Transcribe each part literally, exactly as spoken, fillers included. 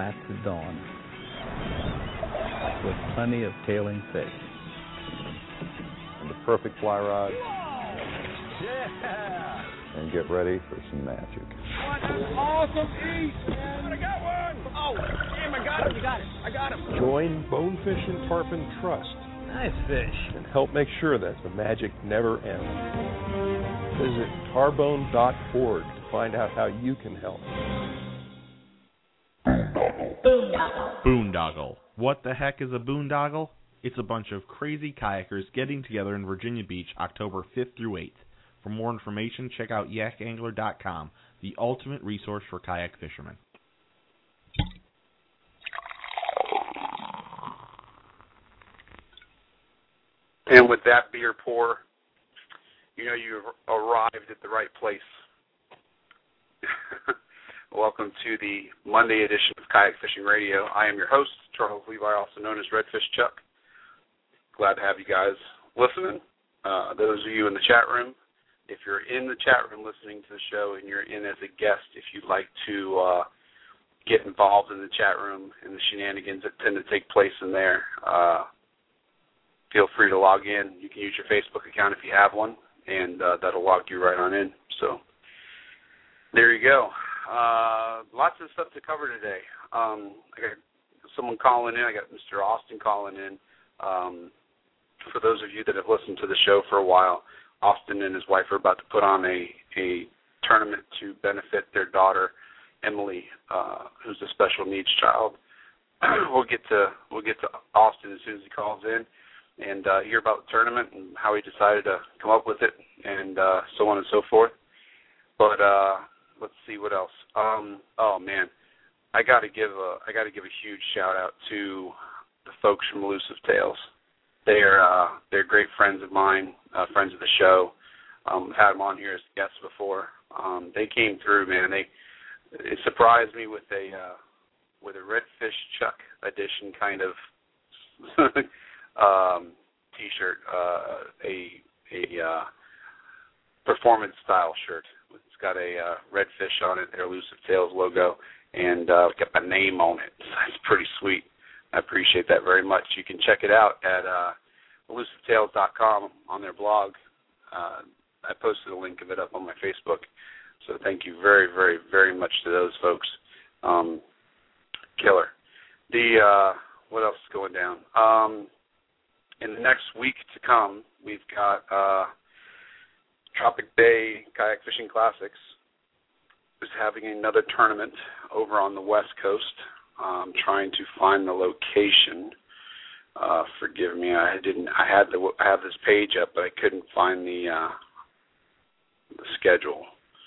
flats at dawn, with plenty of tailing fish. And the perfect fly rod. Yeah! And get ready for some magic. Awesome eat! I got one! Oh, damn, I got him, you got it. I got him. Join Bonefish and Tarpon Trust. Nice fish. And help make sure that the magic never ends. Visit tarbone dot org to find out how you can help. Boondoggle. Boondoggle. What the heck is a boondoggle? It's a bunch of crazy kayakers getting together in Virginia Beach October fifth through eighth. For more information, check out yak angler dot com, the ultimate resource for kayak fishermen. And with that beer pour, you know you've arrived at the right place. Welcome to the Monday edition of Kayak Fishing Radio. I am your host, Charles Levi, also known as Redfish Chuck. Glad to have you guys listening. Uh, those of you in the chat room, if you're in the chat room listening to the show and you're in as a guest, if you'd like to uh, get involved in the chat room and the shenanigans that tend to take place in there, uh, feel free to log in. You can use your Facebook account if you have one, and uh, that'll log you right on in. So there you go. Uh, lots of stuff to cover today. Um, I got someone calling in. I got Mister Austin calling in. Um, for those of you that have listened to the show for a while, Austin and his wife are about to put on a, a tournament to benefit their daughter, Emily, uh, who's a special needs child. we'll get to we'll get to Austin as soon as he calls in and uh, hear about the tournament and how he decided to come up with it, and uh, so on and so forth. But uh, let's see what else. Um, oh man, I got to give a I got to give a huge shout out to the folks from Elusive Tales. They're uh, they're great friends of mine, uh, friends of the show. Um, I've had them on here as guests before. Um, they came through, man. They it surprised me with a uh, with a Redfish Chuck edition kind of um, T-shirt, uh, a a uh, performance style shirt. It's got a uh, redfish on it, their Elusive Tales logo, and uh, got my name on it. It's pretty sweet. I appreciate that very much. You can check it out at uh, elusive tales dot com on their blog. Uh, I posted a link of it up on my Facebook. So thank you very, very, very much to those folks. Um, killer. The uh, what else is going down? Um, in the next week to come, we've got uh, Tropic Bay Kayak Fishing Classics is having another tournament over on the West Coast. I'm trying to find the location. Uh, forgive me, I didn't. I had the I have this page up, but I couldn't find the uh, the schedule.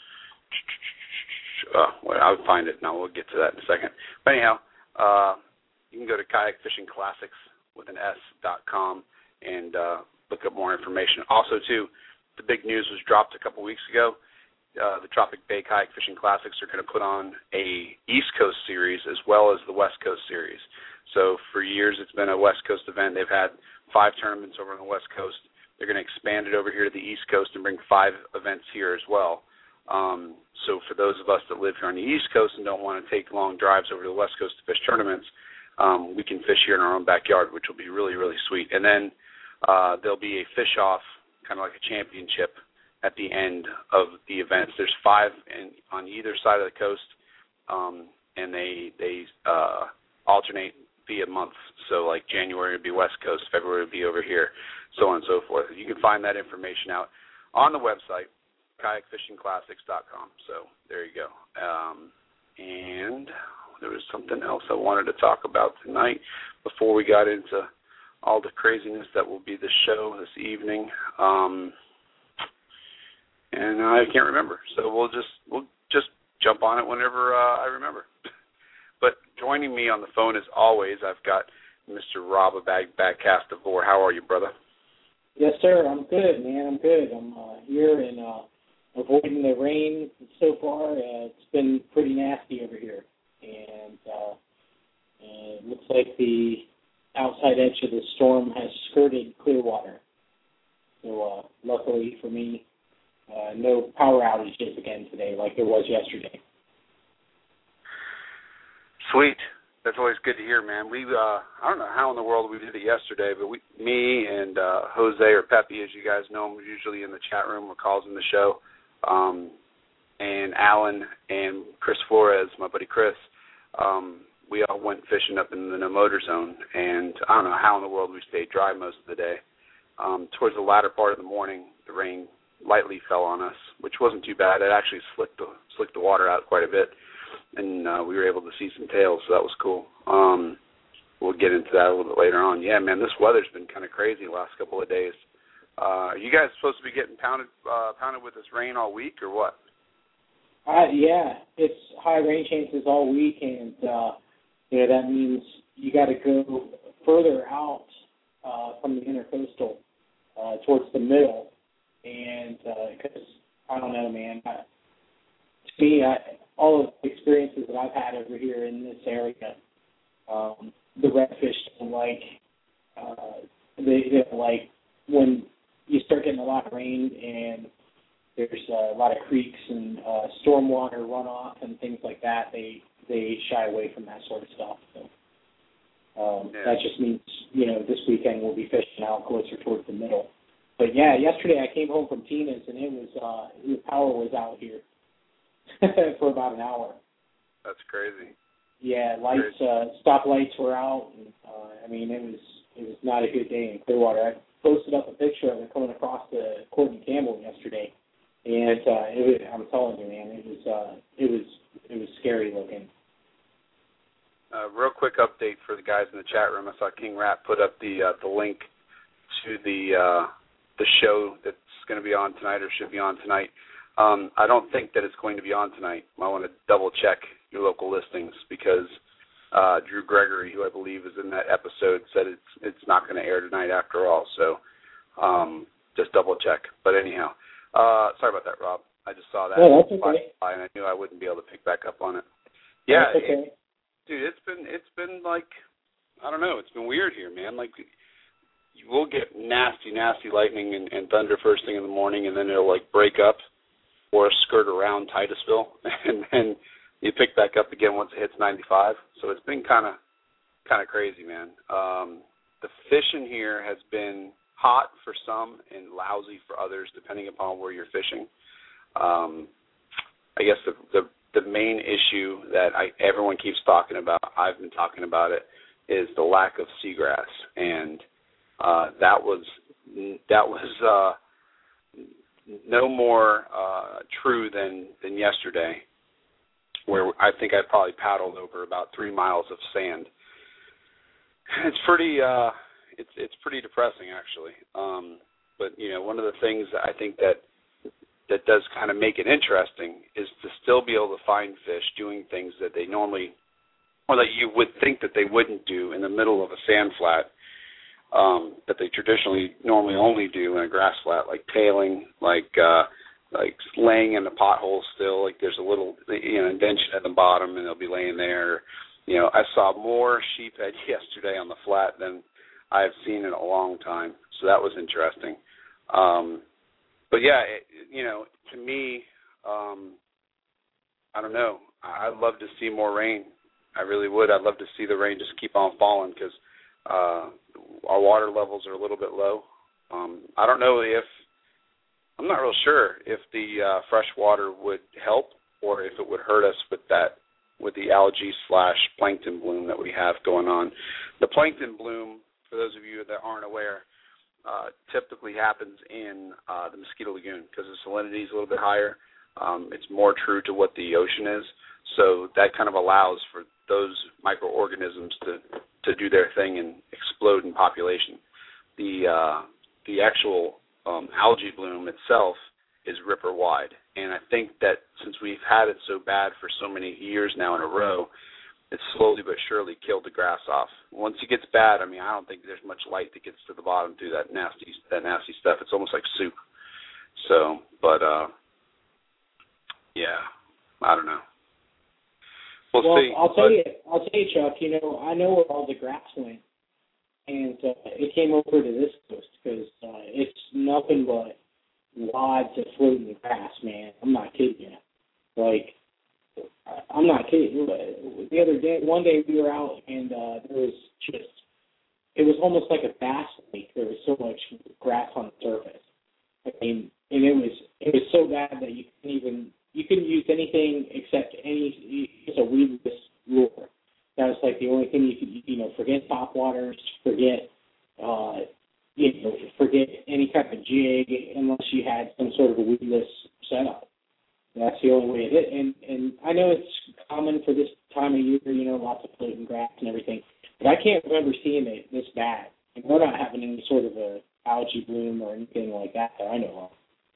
Uh, well, I'll find it now. We'll get to that in a second. But anyhow, uh, you can go to kayak fishing classics with an S dot com and uh, look up more information. Also, too, the big news was dropped a couple weeks ago. Uh, the Tropic Bay Kayak Fishing Classics are going to put on a East Coast series as well as the West Coast series. So for years it's been a West Coast event. They've had five tournaments over on the West Coast. They're going to expand it over here to the East Coast and bring five events here as well. Um, so for those of us that live here on the East Coast and don't want to take long drives over to the West Coast to fish tournaments, um, we can fish here in our own backyard, which will be really, really sweet. And then uh, there'll be a fish-off, kind of like a championship, at the end of the events. There's five in, on either side of the coast, um, and they they uh, alternate via months. So like January would be West Coast, February would be over here, so on and so forth. You can find that information out on the website, kayak fishing classics dot com. So there you go. Um, and there was something else I wanted to talk about tonight before we got into all the craziness that will be the show this evening. Um, And I can't remember, so we'll just we'll just jump on it whenever uh, I remember. But joining me on the phone as always, I've got Mister Rob Bagcast of Vore. How are you, brother? Yes, sir. I'm good, man. I'm good. I'm uh, here and uh, avoiding the rain so far. Uh, it's been pretty nasty over here, and uh, uh, it looks like the outside edge of the storm has skirted Clearwater. So uh, luckily for me, Uh, no power outages again today like there was yesterday. Sweet. That's always good to hear, man. We, uh, I don't know how in the world we did it yesterday, but we, me and uh, Jose or Pepe, as you guys know him, usually in the chat room or calls in the show, um, and Alan and Chris Flores, my buddy Chris, um, we all went fishing up in the no motor zone, and I don't know how in the world we stayed dry most of the day. Um, towards the latter part of the morning, the rain lightly fell on us, which wasn't too bad. It actually slicked the, slicked the water out quite a bit, and uh, we were able to see some tails, so that was cool. Um, we'll get into that a little bit later on. Yeah, man, this weather's been kind of crazy the last couple of days. Uh, are you guys supposed to be getting pounded uh, pounded with this rain all week, or what? Uh, yeah, it's high rain chances all week, and uh, you know that means you got to go further out uh, from the intercoastal uh, towards the middle, and because uh, I don't know, man. I, to me, I, all of the experiences that I've had over here in this area, um, the redfish don't like uh, they, they don't like when you start getting a lot of rain and there's uh, a lot of creeks and uh, stormwater runoff and things like that. They they shy away from that sort of stuff. So um, yeah. that just means, you know, this weekend we'll be fishing out closer towards the middle. But yeah, yesterday I came home from Tina's and it was uh, the power was out here for about an hour. That's crazy. Yeah, lights, uh, stoplights were out. And, uh, I mean, it was it was not a good day in Clearwater. I posted up a picture of it coming across the Courtney Campbell yesterday. And uh, it was, I'm telling you, man, it was uh, it was it was scary looking. Uh, real quick update for the guys in the chat room. I saw King Rat put up the uh, the link to the uh, the show that's going to be on tonight or should be on tonight. Um, I don't think that it's going to be on tonight. I want to double check your local listings because uh, Drew Gregory, who I believe is in that episode, said it's it's not going to air tonight after all. So um, just double check. But anyhow. Uh, sorry about that, Rob. I just saw that, yeah, that's okay. and I knew I wouldn't be able to pick back up on it. Yeah, that's okay. it, dude, it's been it's been like I don't know, it's been weird here, man. Like we'll get nasty, nasty lightning and, and thunder first thing in the morning, and then it'll like break up or skirt around Titusville, and then you pick back up again once it hits ninety-five. So it's been kind of kind of crazy, man. Um, the fishing here has been hot for some and lousy for others, depending upon where you're fishing. Um, I guess the, the the main issue that I everyone keeps talking about, I've been talking about it, is the lack of seagrass, and uh, that was that was uh, no more uh, true than than yesterday, where I think I probably paddled over about three miles of sand. It's pretty. Uh, It's it's pretty depressing, actually. Um, but, you know, one of the things that I think that that does kind of make it interesting is to still be able to find fish doing things that they normally, or that you would think that they wouldn't do in the middle of a sand flat, um, that they traditionally normally only do in a grass flat, like tailing, like uh, like laying in the pothole still, like there's a little, you know, indention at the bottom and they'll be laying there. You know, I saw more sheephead yesterday on the flat than I've seen in a long time, so that was interesting. Um, but yeah, it, you know, to me, um, I don't know. I'd love to see more rain. I really would. I'd love to see the rain just keep on falling because uh, our water levels are a little bit low. Um, I don't know if I'm not real sure if the uh, fresh water would help or if it would hurt us with that, with the algae slash plankton bloom that we have going on. The plankton bloom, for those of you that aren't aware, uh, typically happens in uh, the Mosquito Lagoon because the salinity is a little bit higher. Um, it's more true to what the ocean is, so that kind of allows for those microorganisms to, to do their thing and explode in population. The uh, the actual um, algae bloom itself is ripper wide, and I think that since we've had it so bad for so many years now in a row, it's slowly but surely killed the grass off. Once it gets bad, I mean, I don't think there's much light that gets to the bottom through that nasty that nasty stuff. It's almost like soup. So, but uh, yeah, I don't know. We'll, well see. I'll tell but, you, I'll tell you, Chuck. You know, I know where all the grass went, and uh, it came over to this coast because uh, it's nothing but wads of floating grass, man. I'm not kidding you. Like. I'm not kidding. the other day, one day we were out and uh, there was just, it was almost like a bass lake. There was so much grass on the surface. I mean, and it was it was so bad that you couldn't even you couldn't use anything except any just a weedless lure. That was like the only thing you could you know forget top waters, forget uh, you know forget any type of jig unless you had some sort of a weedless setup. That's the only way it is. And and I know it's common for this time of year, you know, lots of floating grass and everything, but I can't remember seeing it this bad. And we're not having any sort of a algae bloom or anything like that that I know of.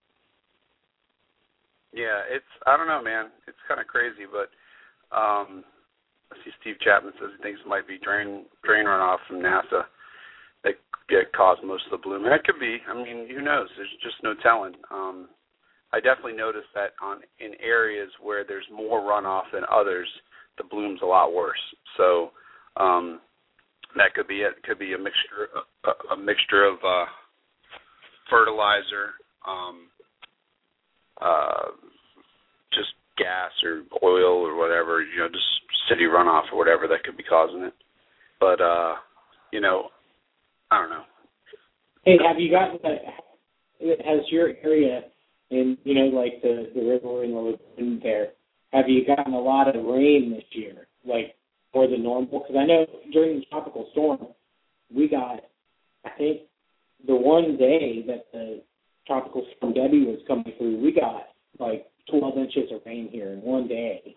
Yeah, it's, I don't know, man. It's kind of crazy, but um, I see Steve Chapman says he thinks it might be drain drain runoff from NASA that get caused most of the bloom. And that could be. I mean, who knows? There's just no telling. Um, I definitely noticed that on in areas where there's more runoff than others, the bloom's a lot worse. So um, that could be it. It could be a mixture, a, a mixture of uh, fertilizer, um, uh, just gas or oil or whatever, you know, just city runoff or whatever that could be causing it. But uh, you know, I don't know. Hey, have you gotten that? Has your area in, you know, like the, the river and the lagoon there, have you gotten a lot of rain this year, like more than normal? Because I know during the tropical storm, we got, I think, the one day that the tropical storm Debbie was coming through, we got like twelve inches of rain here in one day.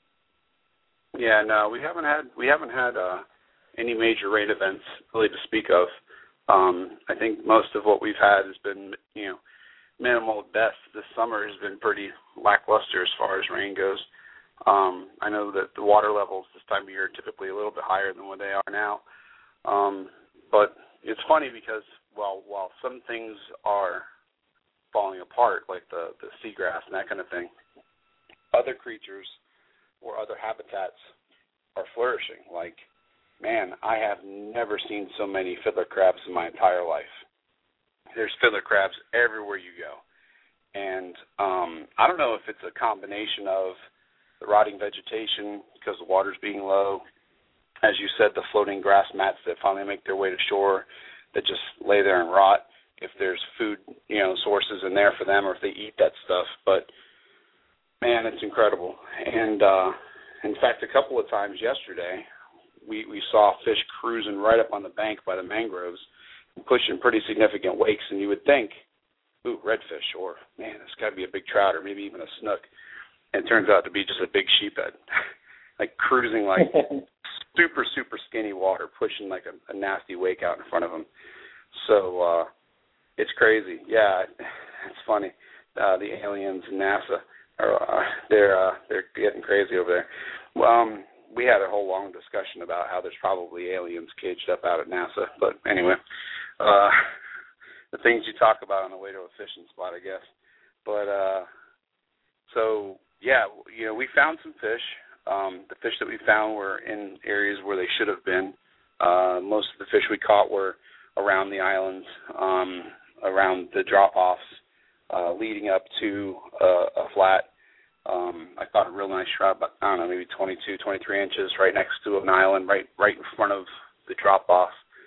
Yeah, no, we haven't had we haven't had uh, any major rain events really to speak of. Um, I think most of what we've had has been, you know, minimal at best. This summer has been pretty lackluster as far as rain goes. Um, I know that the water levels this time of year are typically a little bit higher than what they are now. Um, but it's funny because while while some things are falling apart, like the, the seagrass and that kind of thing, other creatures or other habitats are flourishing. Like, man, I have never seen so many fiddler crabs in my entire life. There's fiddler crabs everywhere you go. And um, I don't know if it's a combination of the rotting vegetation because the water's being low, as you said, the floating grass mats that finally make their way to shore that just lay there and rot, if there's food, you know, sources in there for them or if they eat that stuff. But, man, it's incredible. And, uh, in fact, a couple of times yesterday, we, we saw fish cruising right up on the bank by the mangroves, pushing pretty significant wakes, and you would think, ooh, redfish, or, man, it's got to be a big trout, or maybe even a snook. And it turns out to be just a big sheephead, like cruising like super, super skinny water, pushing like a, a nasty wake out in front of them. So uh, it's crazy. Yeah, it's funny. Uh, the aliens and NASA, are uh, they're, uh, they're getting crazy over there. Well, um, we had a whole long discussion about how there's probably aliens caged up out at NASA. But anyway, uh, the things you talk about on the way to a fishing spot, I guess. But uh, so, yeah, you know, we found some fish. Um, the fish that we found were in areas where they should have been. Uh, most of the fish we caught were around the islands, um, around the drop-offs, uh, leading up to uh, a flat. Um, I caught a real nice trout, about, I don't know, maybe twenty-two, twenty-three inches right next to an island, right right in front of the drop-off.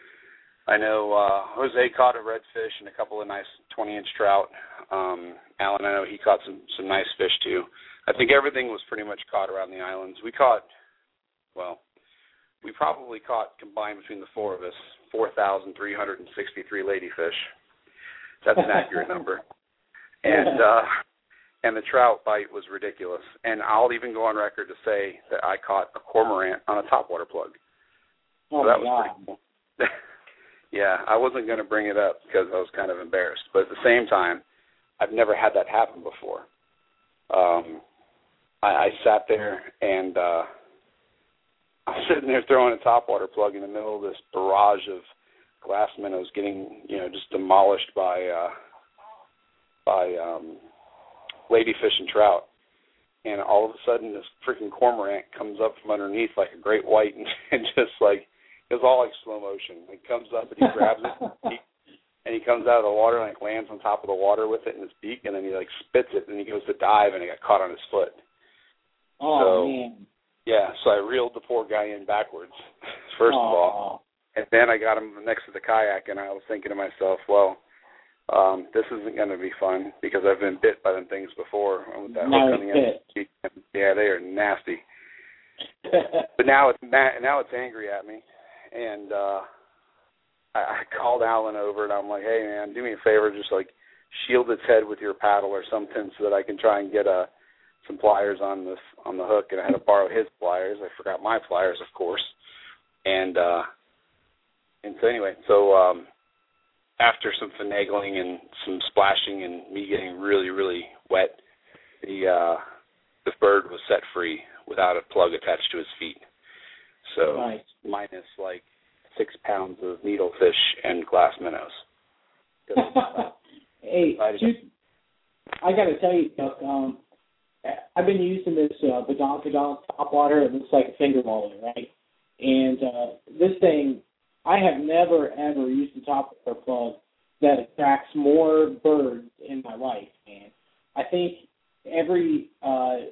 I know uh, Jose caught a redfish and a couple of nice twenty-inch trout. Um, Alan, I know he caught some, some nice fish, too. I think everything was pretty much caught around the islands. We caught, well, we probably caught, combined between the four of us, four thousand three hundred sixty-three ladyfish. That's an accurate number. And uh, and the trout bite was ridiculous. And I'll even go on record to say that I caught a cormorant on a topwater plug. Oh, so that my was God. pretty cool. Yeah, I wasn't going to bring it up because I was kind of embarrassed. But at the same time, I've never had that happen before. Um, I, I sat there and uh, I was sitting there throwing a topwater plug in the middle of this barrage of glass minnows getting, you know, just demolished by uh, by um, ladyfish and trout. And all of a sudden, this freaking cormorant comes up from underneath like a great white and, and just like, it was all like slow motion. He comes up and he grabs it, he, and he comes out of the water and like lands on top of the water with it in his beak, and then he like spits it, and he goes to dive, and it got caught on his foot. Oh, so, man. Yeah, so I reeled the poor guy in backwards, first Aww. of all. And then I got him next to the kayak, and I was thinking to myself, well, um, this isn't going to be fun because I've been bit by them things before. With that now hook on the end. Yeah, they are nasty. But now it's ma- now it's angry at me. And uh, I, I called Alan over, and I'm like, hey, man, do me a favor, just like shield its head with your paddle or something so that I can try and get a some pliers on this on the hook, and I had to borrow his pliers. I forgot my pliers, of course, and uh, and so anyway, so um, after some finagling and some splashing and me getting really really wet, the uh, the bird was set free without a plug attached to his feet. So nice. Minus like six pounds of needlefish and glass minnows. Hey, dude, I got to tell you, Chuck. Um, I've been using this uh, Badonkadonk topwater. It looks like a finger roller, right? And uh, this thing, I have never, ever used a topwater plug that attracts more birds in my life, man. I think every, uh,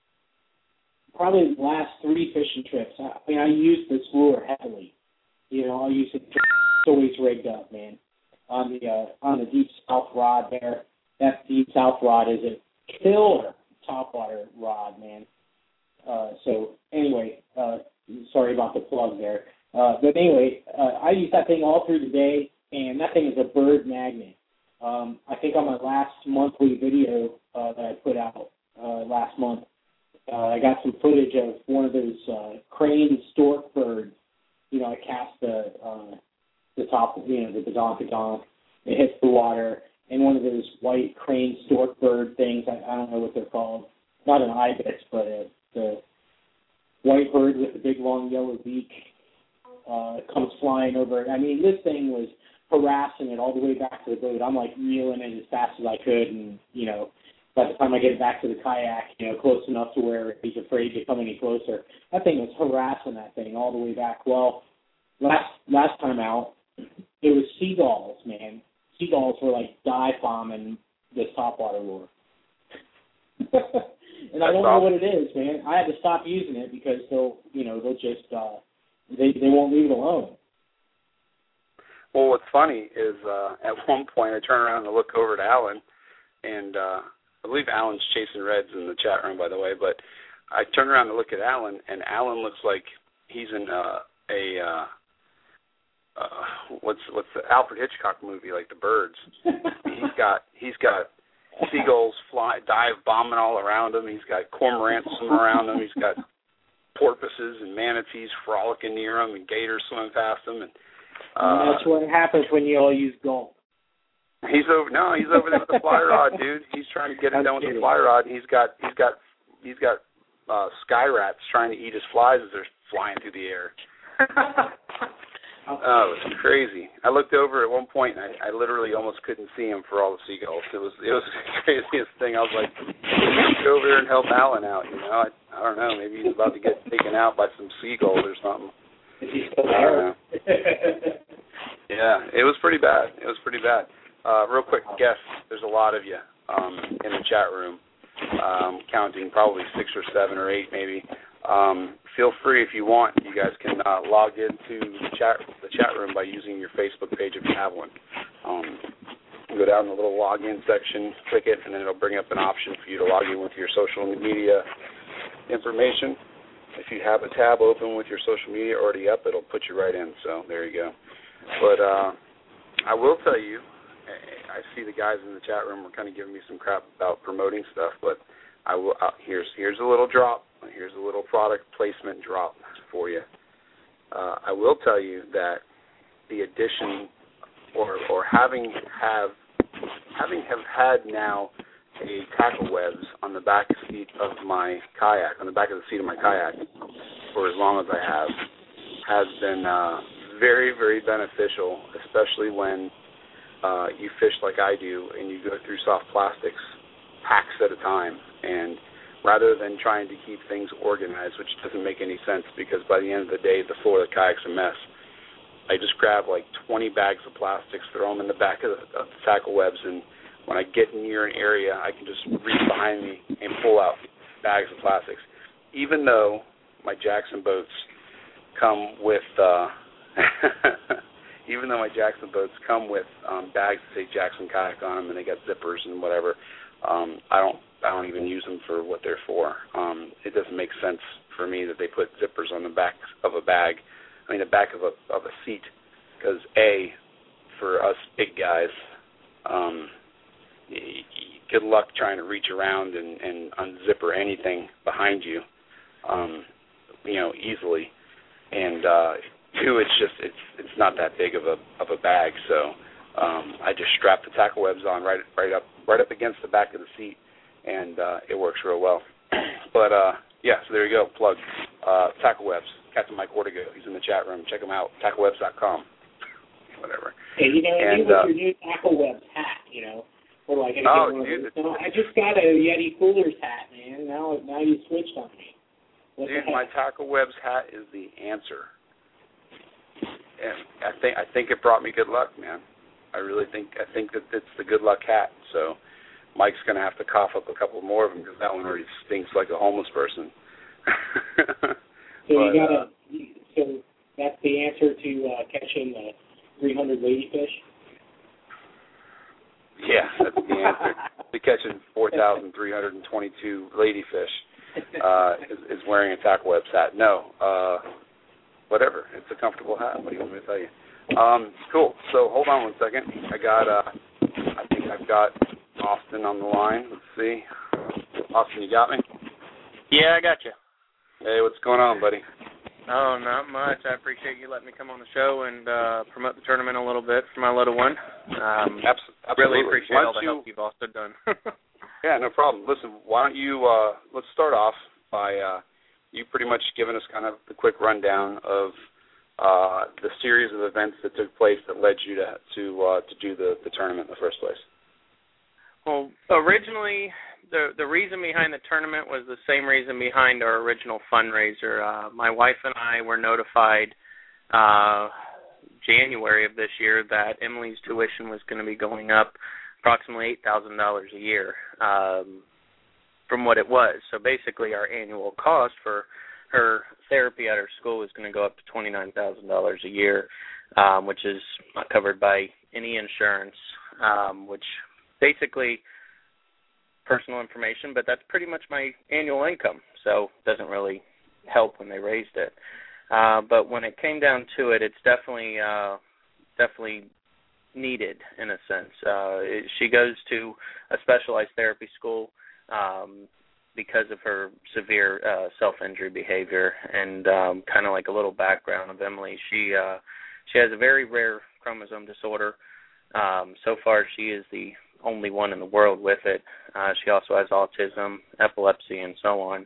probably the last three fishing trips, I mean, I use this lure heavily. You know, I use it, it's always rigged up, man. On the, uh, on the Deep South rod there, that Deep South rod is a killer topwater rod, man. Uh, so anyway, uh, sorry about the plug there. Uh, but anyway, uh, I use that thing all through the day, and that thing is a bird magnet. Um, I think on my last monthly video uh, that I put out uh, last month, uh, I got some footage of one of those uh, crane stork birds. You know, I cast the uh, the top, you know, the badonkadonk. It hits the water. And one of those white crane stork bird things, I, I don't know what they're called, not an ibis, but a, the white bird with the big long yellow beak uh, comes flying over it. I mean, this thing was harassing it all the way back to the boat. I'm like reeling it as fast as I could, and, you know, by the time I get it back to the kayak, you know, close enough to where he's afraid to come any closer, that thing was harassing that thing all the way back. Well, last last time out, it was seagulls, man. Seagulls were like dive bombing this topwater lure. And I don't know what it is, man. I had to stop using it because they'll, you know, they'll just, uh, they they won't leave it alone. Well, what's funny is uh, at one point I turn around and look over to Alan, and uh, I believe Alan's chasing reds in the chat room, by the way, but I turn around to look at Alan, and Alan looks like he's in uh, a, uh, uh, what's what's the Alfred Hitchcock movie, like The Birds. he's got he's got seagulls fly, dive bombing all around him. He's got cormorants swimming around him. He's got porpoises and manatees frolicking near him, and gators swimming past him. And, uh, and that's what happens when you all use gulp. He's over no, he's over there with the fly rod, dude. He's trying to get it done with the fly rod, and he's got he's got he's got uh, sky rats trying to eat his flies as they're flying through the air. Oh, it was crazy. I looked over at one point, and I, I literally almost couldn't see him for all the seagulls. It was it was the craziest thing. I was like, go over there and help Alan out. You know, I, I don't know. Maybe he's about to get taken out by some seagulls or something. Is he still there? I don't know. Yeah, it was pretty bad. It was pretty bad. Uh, real quick guess, there's a lot of you um, in the chat room, um, counting probably six or seven or eight maybe. Um, feel free if you want. You guys can uh, log into the chat, the chat room by using your Facebook page if you have one. Um, go down the little login section, click it, and then it'll bring up an option for you to log in with your social media information. If you have a tab open with your social media already up, it'll put you right in. So there you go. But uh, I will tell you, I see the guys in the chat room were kind of giving me some crap about promoting stuff, but I will. Uh, here's here's a little drop. Here's a little product placement drop for you. Uh, I will tell you that the addition, or or having have having have had now a tackle webs on the back seat of my kayak, on the back of the seat of my kayak, for as long as I have, has been uh, very very beneficial, especially when uh, you fish like I do and you go through soft plastics packs at a time, and rather than trying to keep things organized, which doesn't make any sense because by the end of the day, the floor of the kayak's a mess. I just grab like twenty bags of plastics, throw them in the back of the, of the tackle webs, and when I get near an area, I can just reach behind me and pull out bags of plastics. Even though my Jackson boats come with, uh, even though my Jackson boats come with um, bags that say Jackson Kayak on them, and they got zippers and whatever, um, I don't I don't even use them for what they're for. Um, it doesn't make sense for me that they put zippers on the back of a bag, I mean the back of a of a seat, because A, for us big guys, um, y- y- good luck trying to reach around and, and unzipper anything behind you, um, you know, easily. And uh, two, it's just it's it's not that big of a of a bag, so um, I just strap the tackle webs on right right up right up against the back of the seat, and uh, it works real well. But uh, yeah, so there you go, plug uh, tackle webs. Captain Mike Ortega, he's in the chat room. Check him out, tackle webs dot com. Whatever. Hey, you know, and, you with uh, your new tackle webs hat, you know. Or like, I, oh, one dude, of those. No, I just got a Yeti Coolers hat, man. Now, now you switched on me. What dude, my tackle webs hat is the answer. And I think I think it brought me good luck, man. I really think I think that it's the good luck hat. So Mike's gonna have to cough up a couple more of them because that one already stinks like a homeless person. so but, you got uh, to. So that's the answer to uh, catching the three hundred ladyfish. Yeah, that's the answer. To catching four thousand three hundred twenty-two ladyfish uh, is, is wearing a tackle webs hat. No, uh, whatever. It's a comfortable hat. What do you want me to tell you? Um, cool. So hold on one second. I got. Uh, I think I've got Austin on the line. Let's see. Austin, you got me? Yeah, I got you. Hey, what's going on, buddy? Oh, not much. I appreciate you letting me come on the show and uh, promote the tournament a little bit for my little one. Um, Absolutely. Really appreciate all the you, help you've also done. Yeah, no problem. Listen, why don't you, uh, let's start off by uh, you pretty much giving us kind of the quick rundown of uh, the series of events that took place that led you to to, uh, to do the, the tournament in the first place. Well, originally, the the reason behind the tournament was the same reason behind our original fundraiser. Uh, my wife and I were notified uh, January of this year that Emily's tuition was going to be going up approximately eight thousand dollars a year um, from what it was. So basically our annual cost for her therapy at her school was going to go up to twenty-nine thousand dollars a year, um, which is not covered by any insurance, um, which basically personal information, but that's pretty much my annual income, so it doesn't really help when they raised it. Uh, but when it came down to it, it's definitely uh, definitely needed in a sense. Uh, it, she goes to a specialized therapy school um, because of her severe uh, self-injury behavior, and um, kind of like a little background of Emily, she uh, she has a very rare chromosome disorder. Um, so far, she is the only one in the world with it. Uh, she also has autism, epilepsy, and so on.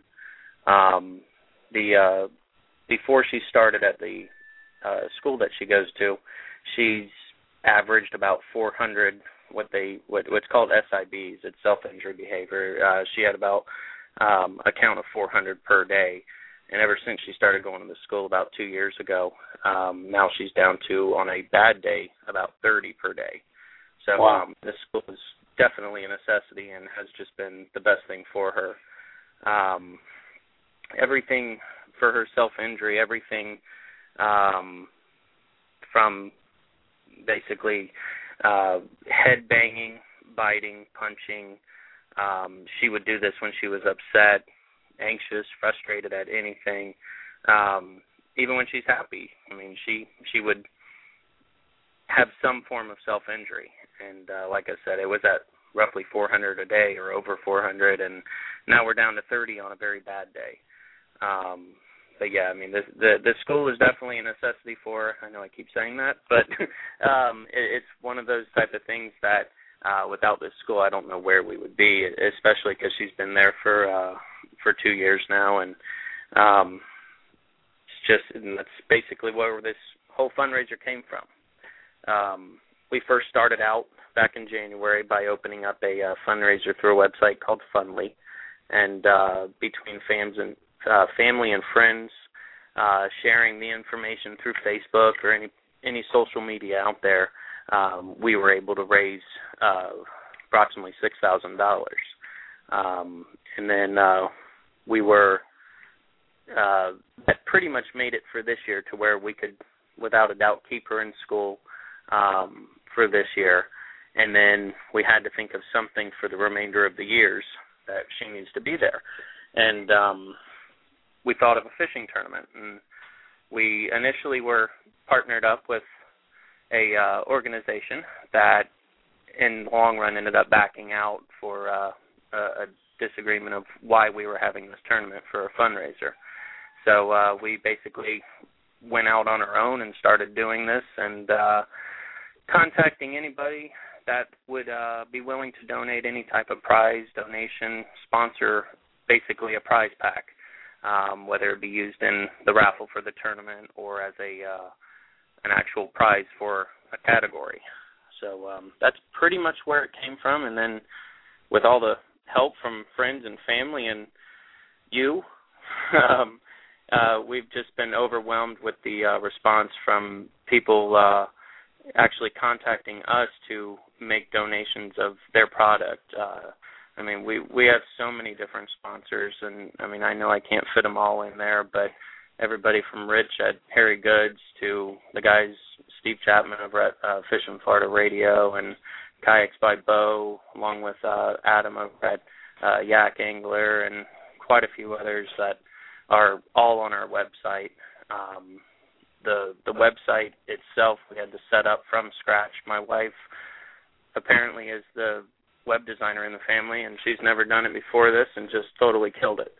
Um, the uh, before she started at the uh, school that she goes to, she's averaged about four hundred what they what, what's called S I Bs. It's self-injury behavior. Uh, she had about um, a count of four hundred per day, and ever since she started going to the school about two years ago, um, now she's down to, on a bad day, about thirty per day. So wow. um, this school is definitely a necessity and has just been the best thing for her. Um, everything for her self-injury, everything um, from basically uh, head banging, biting, punching. Um, she would do this when she was upset, anxious, frustrated at anything, um, even when she's happy. I mean, she she would have some form of self-injury. And uh, like I said, it was at roughly four hundred a day or over four hundred, and now we're down to thirty on a very bad day. Um, but, yeah, I mean, this, the, the school is definitely a necessity for her. I know I keep saying that, but um, it, it's one of those type of things that uh, without this school, I don't know where we would be, especially because she's been there for uh, for two years now. And um, it's just and that's basically where this whole fundraiser came from. Um, we first started out back in January by opening up a uh, fundraiser through a website called Fundly, and uh, between fans and uh, family and friends, uh, sharing the information through Facebook or any any social media out there, um, we were able to raise uh, approximately six thousand dollars, um, and then uh, we were uh, that pretty much made it for this year to where we could, without a doubt, keep her in school um, for this year. And then we had to think of something for the remainder of the years that she needs to be there. And um, we thought of a fishing tournament. And we initially were partnered up with a uh, organization that in the long run ended up backing out for uh, a, a disagreement of why we were having this tournament for a fundraiser. So uh, we basically went out on our own and started doing this and uh, contacting anybody that would uh, be willing to donate any type of prize, donation, sponsor basically a prize pack, um, whether it be used in the raffle for the tournament or as a uh, an actual prize for a category. So um, that's pretty much where it came from. And then with all the help from friends and family and you, um, uh, we've just been overwhelmed with the uh, response from people uh, actually contacting us to make donations of their product. Uh, I mean, we, we have so many different sponsors, and, I mean, I know I can't fit them all in there, but everybody from Rich at Harry Goods to the guys, Steve Chapman over at uh, Fishing Florida Radio and Kayaks by Bo, along with uh, Adam over at uh, Yak Angler and quite a few others that are all on our website. Um, the the website itself we had to set up from scratch. My wife apparently is the web designer in the family, and she's never done it before this and just totally killed it.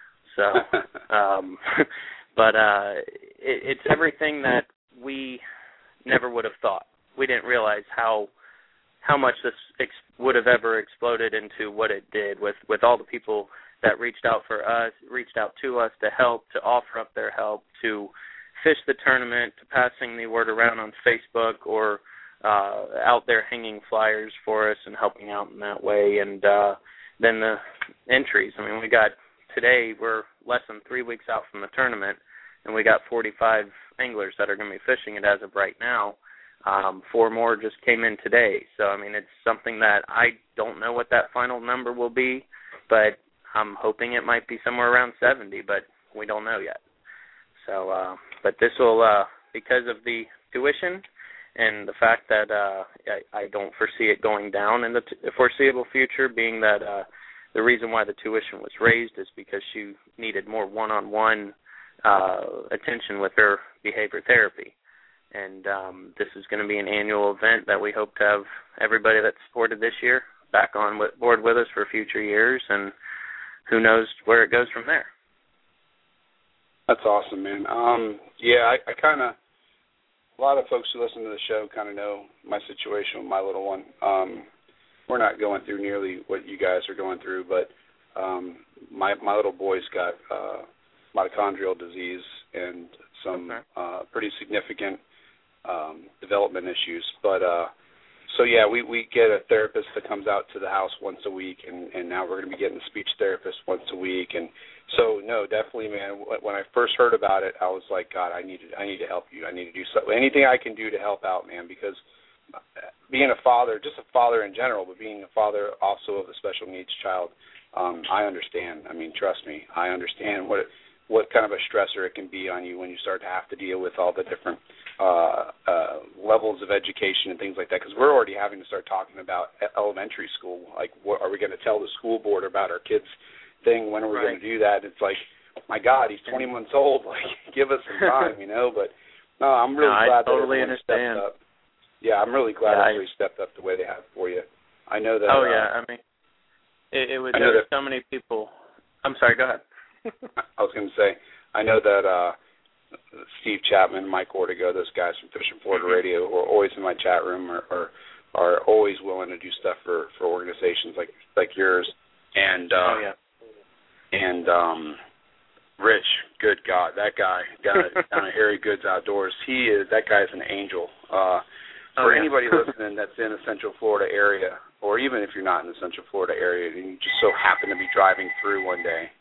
So, um, but uh, it, it's everything that we never would have thought. We didn't realize how how much this ex- would have ever exploded into what it did with, with all the people that reached out for us, reached out to us to help, to offer up their help, to fish the tournament, to passing the word around on Facebook or uh, out there hanging flyers for us and helping out in that way. And uh, then the entries. I mean, we got today, we're less than three weeks out from the tournament, and we got forty-five anglers that are going to be fishing it as of right now. Um, four more just came in today. So, I mean, it's something that I don't know what that final number will be, but I'm hoping it might be somewhere around seventy, but we don't know yet. So, uh, but this will, uh, because of the tuition and the fact that uh, I, I don't foresee it going down in the t- foreseeable future, being that uh, the reason why the tuition was raised is because she needed more one-on-one uh, attention with her behavior therapy. And um, this is going to be an annual event that we hope to have everybody that supported this year back on board with us for future years, and who knows where it goes from there. That's awesome, man. Um, yeah, I, I kind of, a lot of folks who listen to the show kind of know my situation with my little one. Um, we're not going through nearly what you guys are going through, but um, my my little boy's got uh, mitochondrial disease and some okay. uh, pretty significant um, development issues. But uh, so yeah, we, we get a therapist that comes out to the house once a week, and, and now we're going to be getting a speech therapist once a week. And so no, definitely, man. When I first heard about it, I was like, God, I need to, I need to help you. I need to do something, anything I can do to help out, man. Because being a father, just a father in general, but being a father also of a special needs child, um, I understand. I mean, trust me, I understand what it, what kind of a stressor it can be on you when you start to have to deal with all the different uh, uh, levels of education and things like that. Because we're already having to start talking about elementary school. Like, what, are we going to tell the school board about our kids' thing? When are we right. going to do that? It's like, my God, he's twenty months old. Like, give us some time, you know. But no, I'm really no, glad I totally that everyone understand. stepped up. Yeah, I'm really glad yeah, everybody I, stepped up the way they have for you. I know that. Oh uh, yeah, I mean, it, it was I there know were so many people. I'm sorry. Go ahead. I was going to say, I know that uh, Steve Chapman, Mike Ortega, those guys from Fishing Florida mm-hmm. Radio, who are always in my chat room, are, are are always willing to do stuff for, for organizations like like yours. And uh, oh yeah. And um, Rich, good God, that guy down at, down at Harry Goods Outdoors, he is that guy's an angel. Uh, Oh, for yeah. anybody listening that's in the Central Florida area, or even if you're not in the Central Florida area and you just so happen to be driving through one day,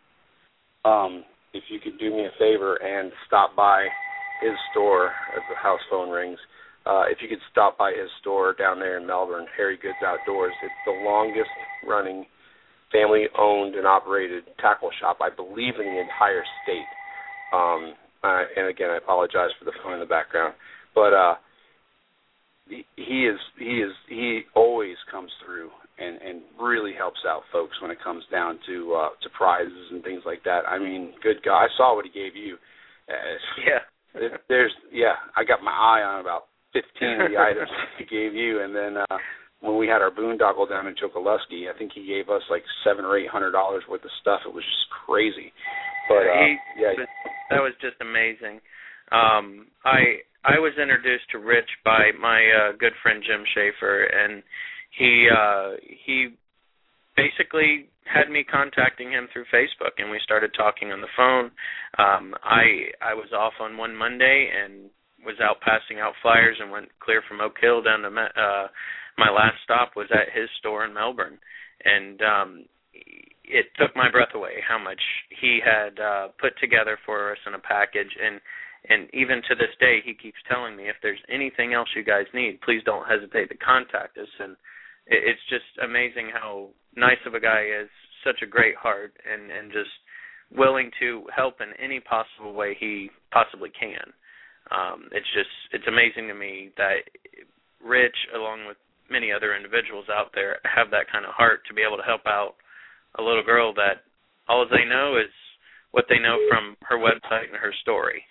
um, if you could do me a favor and stop by his store as the house phone rings, uh, if you could stop by his store down there in Melbourne, Harry Goods Outdoors. It's the longest running family-owned and operated tackle shop, I believe, in the entire state. Um, I, and again, I apologize for the phone in the background, but uh, he, he is he is he always comes through and, and really helps out folks when it comes down to uh, to prizes and things like that. I mean, good God, I saw what he gave you. Uh, yeah, there's yeah, I got my eye on about fifteen of the items he gave you, and then uh, when we had our boondoggle down in Chokoloskee, I think he gave us like seven or eight hundred dollars worth of stuff. It was just crazy. But uh, he, yeah, that was just amazing. Um, I I was introduced to Rich by my uh, good friend Jim Schaefer, and he uh, he basically had me contacting him through Facebook, and we started talking on the phone. Um, I I was off on one Monday and was out passing out flyers and went clear from Oak Hill down to uh, my last stop was at his store in Melbourne, and um, it took my breath away how much he had uh, put together for us in a package. And and even to this day, he keeps telling me, if there's anything else you guys need, please don't hesitate to contact us. And it, it's just amazing how nice of a guy is, such a great heart, and, and just willing to help in any possible way he possibly can. Um, it's just, it's amazing to me that Rich, along with many other individuals out there, have that kind of heart to be able to help out a little girl that all they know is what they know from her website and her story.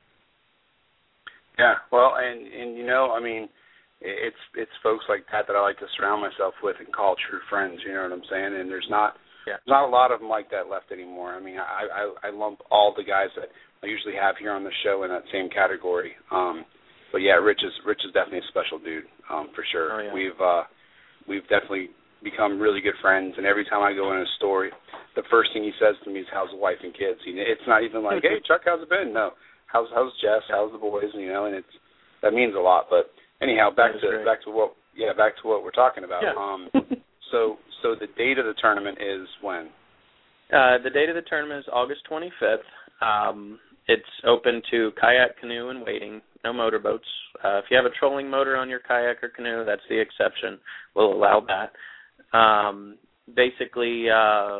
Yeah, well, and, and you know, I mean, it's it's folks like that that I like to surround myself with and call true friends, you know what I'm saying? And there's not yeah. there's not a lot of them like that left anymore. I mean, I, I, I lump all the guys that I usually have here on the show in that same category. Um, but yeah, Rich is Rich is definitely a special dude, um, for sure. Oh, yeah. We've uh, we've definitely become really good friends, and every time I go in a store, the first thing he says to me is, "How's the wife and kids?" He, it's not even like, "Hey, Chuck, how's it been?" No, how's how's Jess? How's the boys? You know, and it's that means a lot. But anyhow, back to great. back to what yeah back to what we're talking about. Yeah. Um, so so the date of the tournament is when? Uh, the date of the tournament is August twenty-fifth. Um, it's open to kayak, canoe, and wading. No motorboats. Uh, if you have a trolling motor on your kayak or canoe, that's the exception. We'll allow that. Um, basically, uh,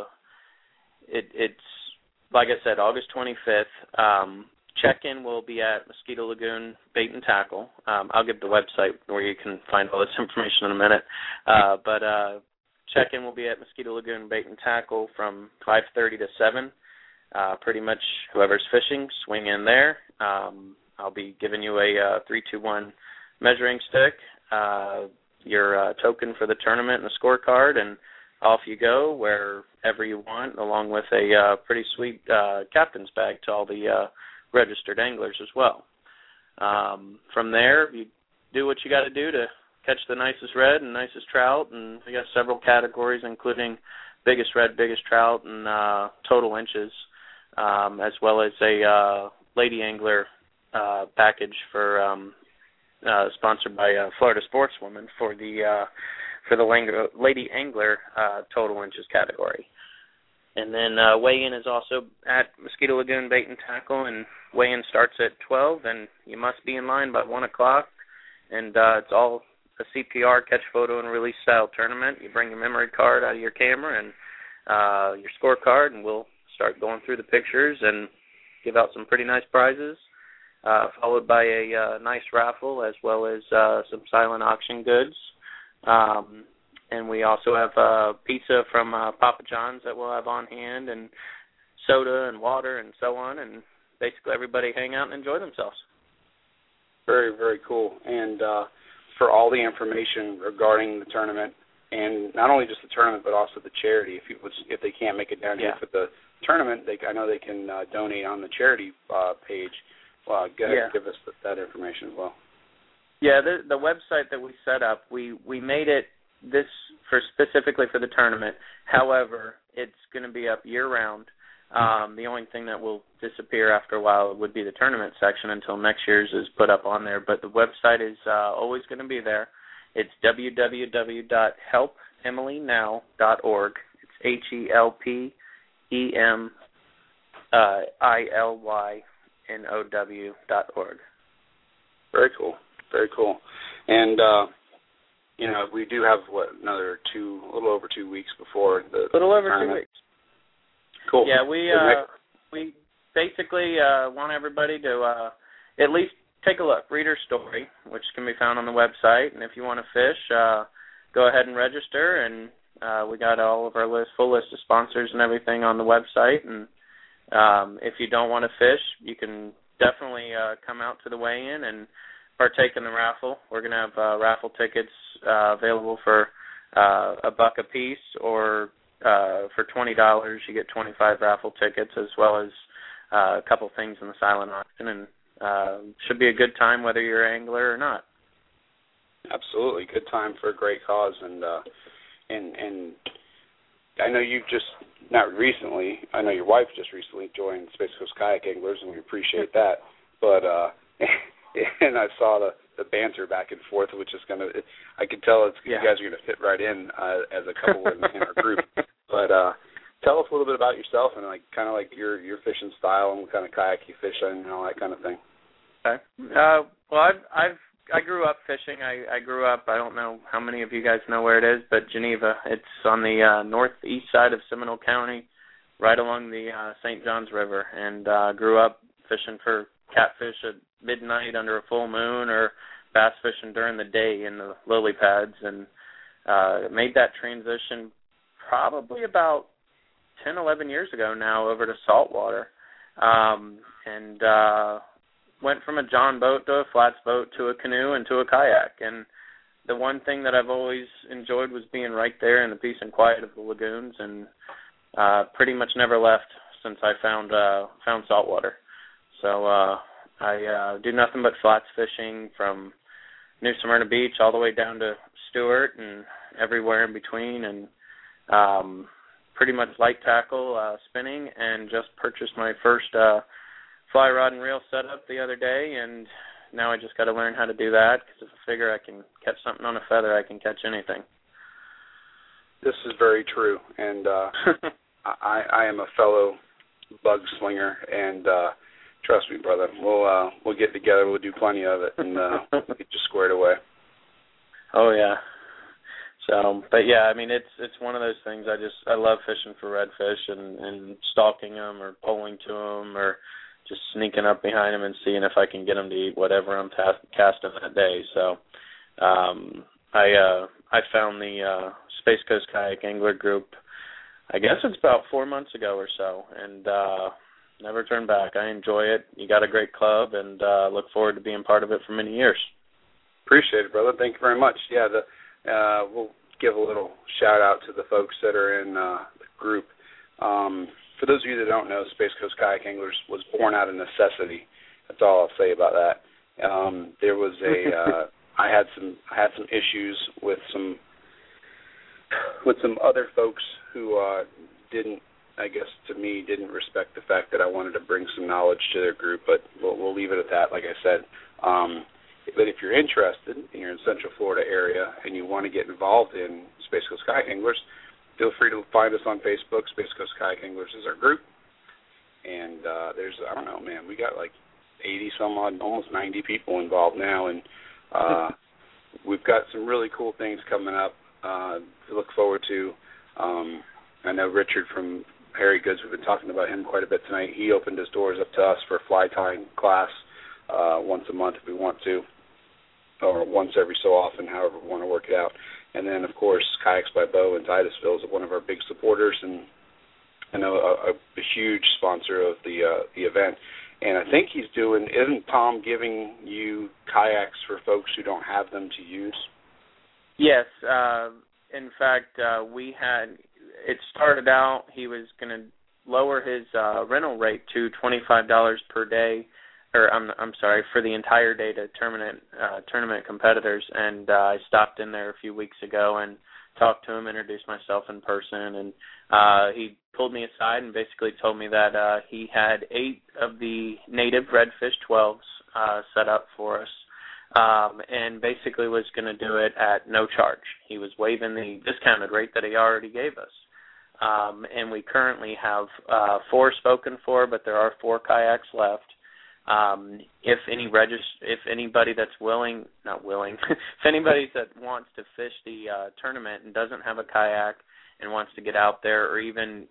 it, it's, like I said, August twenty-fifth. Um, check-in will be at Mosquito Lagoon Bait and Tackle. Um, I'll give the website where you can find all this information in a minute. Uh, but uh, check-in will be at Mosquito Lagoon Bait and Tackle from five thirty to seven. Uh, pretty much whoever's fishing, swing in there. Um, I'll be giving you a uh, three two one measuring stick, uh, your uh, token for the tournament and a scorecard, and off you go wherever you want, along with a uh, pretty sweet uh, captain's bag to all the uh, registered anglers as well. Um, from there, you do what you got to do to catch the nicest red and nicest trout, and we got several categories, including biggest red, biggest trout, and uh, total inches, um, as well as a uh, lady angler uh, package for um, uh, sponsored by uh, Florida Sportswoman for the uh, for the lang- lady angler uh, total inches category. And then uh, weigh-in is also at Mosquito Lagoon Bait and Tackle, and weigh-in starts at twelve, and you must be in line by one o'clock. And uh, it's all a C P R, catch, photo, and release style tournament. You bring your memory card out of your camera and uh, your scorecard, and we'll start going through the pictures and give out some pretty nice prizes, uh, followed by a uh, nice raffle as well as uh, some silent auction goods. Um, and we also have uh, pizza from uh, Papa John's that we'll have on hand, and soda and water and so on, and basically everybody hang out and enjoy themselves. Very, very cool. And uh, for all the information regarding the tournament, and not only just the tournament but also the charity, if you, if they can't make it down yeah. here for the tournament, they, I know they can uh, donate on the charity uh, page. Uh, go ahead yeah. and give us that information as well. Yeah, the, the website that we set up, we, we made it this for specifically for the tournament. However, it's going to be up year-round. Um, the only thing that will disappear after a while would be the tournament section until next year's is put up on there. But the website is uh, always going to be there. It's w w w dot help emily now dot org. It's H E L P E M I L Y N O W dot org. Very cool. Very cool. And, uh, you know, we do have, what, another two, a little over two weeks before the A little over tournament. two weeks. Cool. Yeah, we uh, we basically uh, want everybody to uh, at least take a look, read our story, which can be found on the website. And if you want to fish, uh, go ahead and register. And uh, we got all of our list, full list of sponsors and everything on the website. And um, if you don't want to fish, you can definitely uh, come out to the weigh-in and partake in the raffle. We're going to have uh, raffle tickets uh, available for uh, a buck a piece, or uh, for twenty dollars you get twenty-five raffle tickets, as well as uh, a couple things in the silent auction. And uh, should be a good time whether you're an angler or not. Absolutely, good time for a great cause. And uh, and and I know you've just, not recently, I know your wife just recently joined Space Coast Kayak Anglers, and we appreciate that. But uh, and I saw the, the banter back and forth, which is going to, I can tell it's, yeah. you guys are going to fit right in uh, as a couple in, in our group. But uh, tell us a little bit about yourself and like kind of like your, your fishing style and what kind of kayak you fish on and all that kind of thing. Okay. Uh, well, I've, I've I grew up fishing. I, I grew up, I don't know how many of you guys know where it is, but Geneva. It's on the uh, northeast side of Seminole County, right along the uh, Saint Johns River, and uh, grew up fishing for catfish at midnight under a full moon, or bass fishing during the day in the lily pads, and uh, made that transition probably about ten, eleven years ago now over to saltwater, um, and uh, went from a John boat to a flats boat to a canoe and to a kayak. And the one thing that I've always enjoyed was being right there in the peace and quiet of the lagoons, and uh, pretty much never left since I found uh, found saltwater. So uh, I uh, do nothing but flats fishing from New Smyrna Beach all the way down to Stewart and everywhere in between, and um, pretty much light tackle uh, spinning, and just purchased my first uh, fly rod and reel setup the other day, and now I just got to learn how to do that, because if I figure I can catch something on a feather, I can catch anything. This is very true, and uh, I, I am a fellow bug slinger, and uh, trust me, brother, we'll uh, we'll get together, we'll do plenty of it, and uh, get you squared away. Oh yeah. So, but yeah, I mean, it's it's one of those things. I just I love fishing for redfish and, and stalking them or pulling to them or just sneaking up behind them and seeing if I can get them to eat whatever I'm ta- casting that day. So, um, I uh, I found the uh, Space Coast Kayak Angler Group. I guess it's about four months ago or so, and uh, never turned back. I enjoy it. You got a great club, and uh, look forward to being part of it for many years. Appreciate it, brother. Thank you very much. Yeah, the uh, we'll give a little shout out to the folks that are in uh, the group. Um, for those of you that don't know, Space Coast Kayak Anglers was born out of necessity. That's all I'll say about that. Um, there was a uh, I had some I had some issues with some with some other folks who uh, didn't, I guess to me, didn't respect the fact that I wanted to bring some knowledge to their group, but we'll, we'll leave it at that, like I said. Um, but if you're interested and you're in Central Florida area and you want to get involved in Space Coast Kayak Anglers, feel free to find us on Facebook. Space Coast Kayak Anglers is our group. And uh, there's, I don't know, man, we got like eighty some odd, almost ninety people involved now, and uh, we've got some really cool things coming up uh, to look forward to. Um, I know Richard from Harry Goods, we've been talking about him quite a bit tonight. He opened his doors up to us for a fly tying class uh, once a month if we want to, or once every so often, however we want to work it out. And then, of course, Kayaks by Bo in Titusville is one of our big supporters, and I know a, a, a huge sponsor of the uh, the event. And I think he's doing, isn't Tom giving you kayaks for folks who don't have them to use? Yes. Uh, in fact, uh, we had, it started out, he was going to lower his uh, rental rate to twenty-five dollars per day, or I'm I'm sorry, for the entire day to tournament uh, tournament competitors. And uh, I stopped in there a few weeks ago and talked to him, introduced myself in person, and uh, he pulled me aside and basically told me that uh, he had eight of the native redfish twelves uh, set up for us, um, and basically was going to do it at no charge. He was waiving the discounted rate that he already gave us. Um, and we currently have uh, four spoken for, but there are four kayaks left. Um, if any regist- if anybody that's willing, not willing, if anybody that wants to fish the uh, tournament and doesn't have a kayak and wants to get out there, or even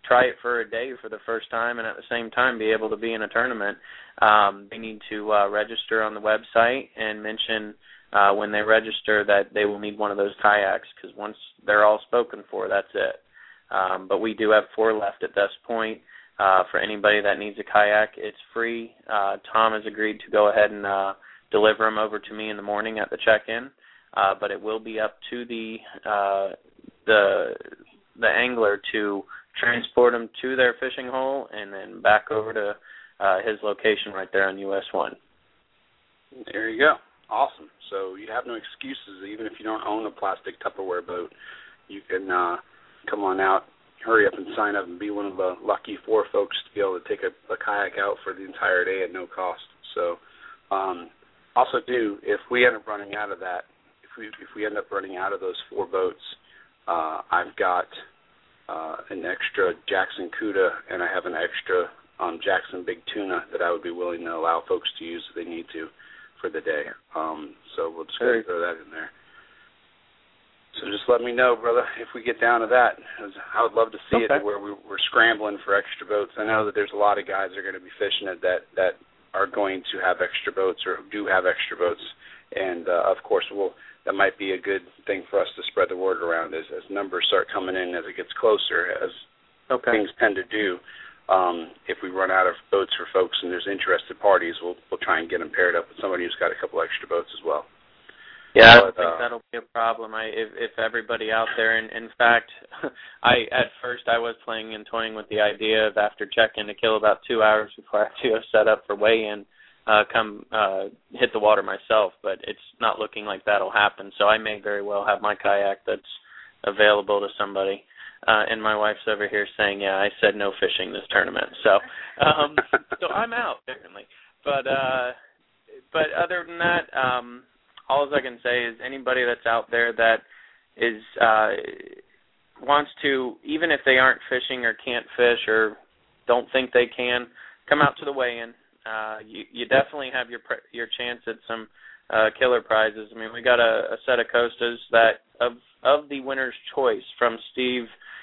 try it for a day for the first time and at the same time be able to be in a tournament, um, they need to uh, register on the website and mention uh, when they register that they will need one of those kayaks, because once they're all spoken for, that's it. Um, but we do have four left at this point. Uh, for anybody that needs a kayak, it's free. Uh, Tom has agreed to go ahead and uh, deliver them over to me in the morning at the check-in, uh, but it will be up to the uh, the the angler to transport them to their fishing hole and then back over to uh, his location right there on U S one. There you go. Awesome. So you have no excuses. Even if you don't own a plastic Tupperware boat, you can uh, come on out, hurry up and sign up and be one of the lucky four folks to be able to take a, a kayak out for the entire day at no cost. So um, also, too, if we end up running out of that, if we if we end up running out of those four boats, uh, I've got uh, an extra Jackson Cuda and I have an extra um, Jackson Big Tuna that I would be willing to allow folks to use if they need to for the day. Um, so we'll just go ahead and throw that in there. So just let me know, brother, if we get down to that. I would love to see okay. it where we, we're scrambling for extra boats. I know that there's a lot of guys that are going to be fishing it that, that are going to have extra boats or do have extra boats. And, uh, of course, we'll, that might be a good thing for us to spread the word around as, as numbers start coming in as it gets closer, as okay. things tend to do. Um, if we run out of boats for folks and there's interested parties, we'll, we'll try and get them paired up with somebody who's got a couple extra boats as well. Yeah, I but, don't think uh, that'll be a problem. I, if, if everybody out there, and in fact, I at first I was playing and toying with the idea of after check-in to kill about two hours before I actually go set up for weigh-in, uh, come uh, hit the water myself, but it's not looking like that'll happen. So I may very well have my kayak that's available to somebody. Uh, and my wife's over here saying, yeah, I said no fishing this tournament. So um, so I'm out, apparently. But, uh, but other than that, um, all I can say is anybody that's out there that is uh, wants to, even if they aren't fishing or can't fish or don't think they can, come out to the weigh-in. Uh, you, you definitely have your your chance at some uh, killer prizes. I mean, we got a, a set of Costas that of of the winner's choice from Steve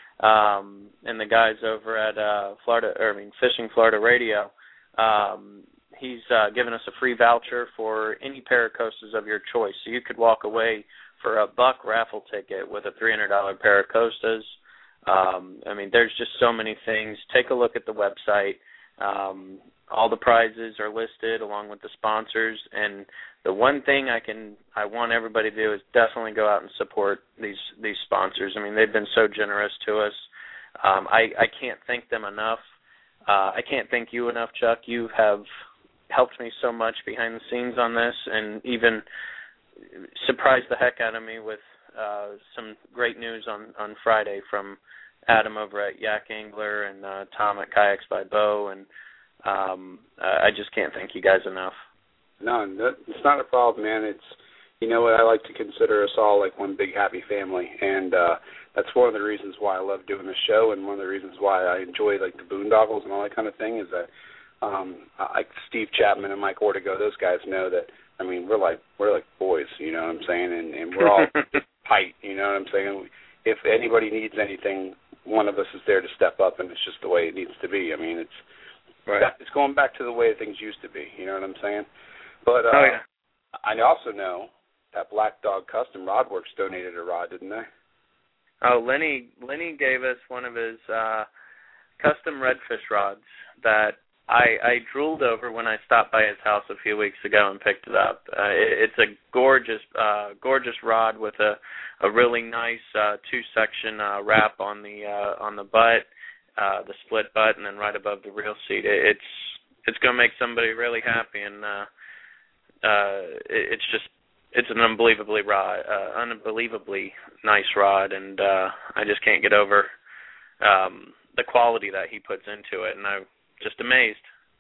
um, and the guys over at uh, Florida, or I mean, Fishing Florida Radio. Um, He's uh, given us a free voucher for any pair of Costas of your choice. So you could walk away for a buck raffle ticket with a three hundred dollars pair of Costas. Um, I mean, there's just so many things. Take a look at the website. Um, all the prizes are listed along with the sponsors. And the one thing I can, I want everybody to do is definitely go out and support these these sponsors. I mean, they've been so generous to us. Um, I, I can't thank them enough. Uh, I can't thank you enough, Chuck. You have helped me so much behind the scenes on this and even surprised the heck out of me with uh, some great news on, on Friday from Adam over at Yak Angler and uh, Tom at Kayaks by Bo, and um, I just can't thank you guys enough. No, it's not a problem, man. It's, you know what, I like to consider us all like one big happy family, and uh, that's one of the reasons why I love doing this show, and one of the reasons why I enjoy like the boondoggles and all that kind of thing is that Um, like Steve Chapman and Mike Ortego, those guys know that. I mean, we're like we're like boys, you know what I'm saying, and, and we're all tight, you know what I'm saying. If anybody needs anything, one of us is there to step up, and it's just the way it needs to be. I mean, it's right. It's going back to the way things used to be, you know what I'm saying. But uh, oh, yeah. I also know that Black Dog Custom Rodworks donated a rod, didn't they? Oh, Lenny Lenny gave us one of his uh, custom redfish rods that I, I drooled over when I stopped by his house a few weeks ago and picked it up. Uh, it, it's a gorgeous, uh, gorgeous rod with a, a really nice uh, two-section uh, wrap on the uh, on the butt, uh, the split butt, and then right above the reel seat. It, it's it's going to make somebody really happy, and uh, uh, it, it's just it's an unbelievably rod, uh, unbelievably nice rod, and uh, I just can't get over um, the quality that he puts into it, and I. Just amazed.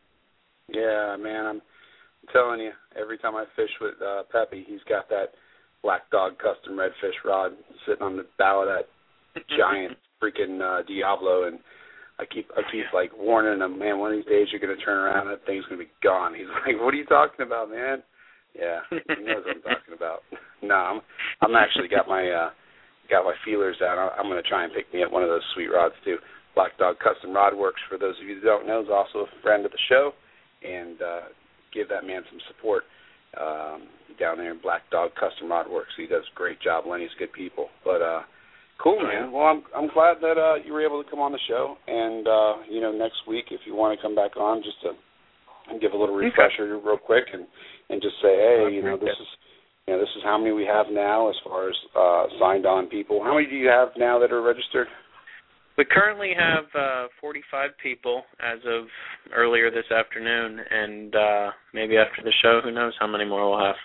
Yeah, man, I'm telling you, every time I fish with uh, Peppy, he's got that Black Dog Custom Redfish rod sitting on the bow of that giant freaking uh, Diablo, and I keep I keep like warning him, man, one of these days you're going to turn around and that thing's going to be gone. He's like, what are you talking about, man? Yeah, he knows what I'm talking about. No, I'm I'm actually got my uh, got my feelers out. I'm going to try and pick me up one of those sweet rods too. Black Dog Custom Rod Works, for those of you that don't know, is also a friend of the show, and uh, give that man some support um, down there in Black Dog Custom Rod Works. He does a great job. Lenny's good people. But uh, cool, man. Well, I'm I'm glad that uh, you were able to come on the show, and uh, you know, next week if you want to come back on, just to give a little refresher okay. real quick, and, and just say, hey, you know, this is you know this is how many we have now as far as uh, signed on people. How many do you have now that are registered? We currently have uh, forty-five people as of earlier this afternoon, and uh, maybe after the show, who knows how many more we'll have.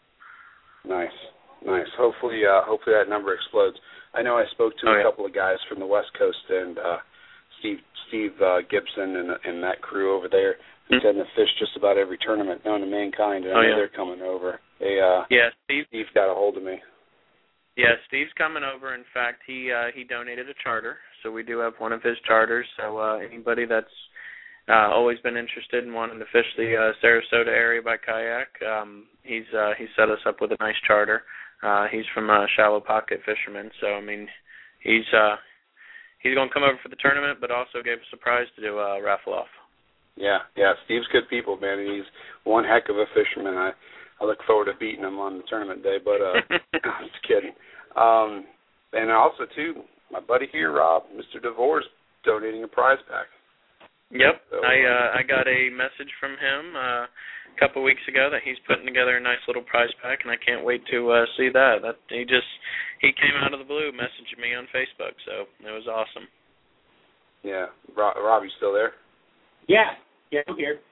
Nice, nice. Hopefully, uh, hopefully that number explodes. I know I spoke to oh, a yeah. couple of guys from the West Coast, and uh, Steve Steve uh, Gibson and, and that crew over there who mm-hmm. tend to fish just about every tournament known to mankind, and I oh, know yeah. they're coming over. They, uh, yeah, Steve. Steve got a hold of me. Yeah, Steve's coming over. In fact, he uh, he donated a charter, so we do have one of his charters. So uh, anybody that's uh, always been interested in wanting to fish the uh, Sarasota area by kayak, um, he's uh, he set us up with a nice charter. Uh, he's from uh, Shallow Pocket Fishermen, so I mean, he's uh, he's going to come over for the tournament, but also gave us a prize to do a uh, raffle off. Yeah, yeah, Steve's good people, man. And he's one heck of a fisherman. I. I look forward to beating him on the tournament day, but uh, I'm just kidding. Um, and also, too, my buddy here, Rob, Mister DeVore, is donating a prize pack. Yep, so, I uh, I got a message from him uh, a couple of weeks ago that he's putting together a nice little prize pack, and I can't wait to uh, see that. That he just he came out of the blue, messaging me on Facebook, so it was awesome. Yeah, Rob, Rob, you still there? Yeah, yeah, I'm here.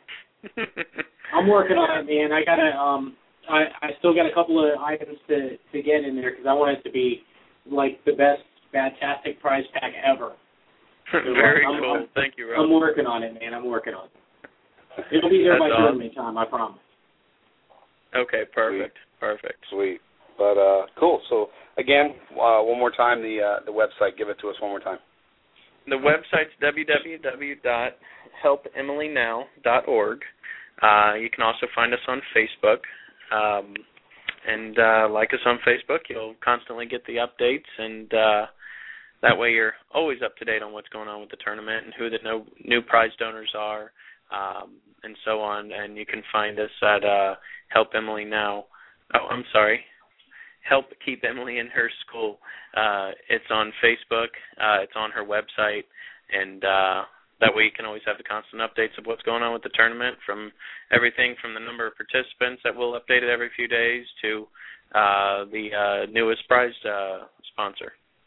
I'm working on it, man. I gotta, um, I, I still got a couple of items to, to get in there because I want it to be like the best, fantastic prize pack ever. So, Very I'm, cool. I'm, Thank you, Rob. I'm working on it, man. I'm working on it. It'll be there by awesome. tournament time, I promise. Okay, perfect, Sweet. perfect. Sweet. But uh, cool. So again, uh, one more time, the uh, the website. Give it to us one more time. The website's w w w dot help emily now dot org. Uh, you can also find us on Facebook. Um, and uh, like us on Facebook. You'll constantly get the updates, and uh, that way you're always up to date on what's going on with the tournament and who the no, new prize donors are, um, and so on. And you can find us at uh, Help Emily Now. Oh, I'm sorry. Help Keep Emily in Her School. Uh, it's on Facebook. Uh, it's on her website. And uh, that way you can always have the constant updates of what's going on with the tournament, from everything from the number of participants that we'll update it every few days to uh, the uh, newest prize uh, sponsor.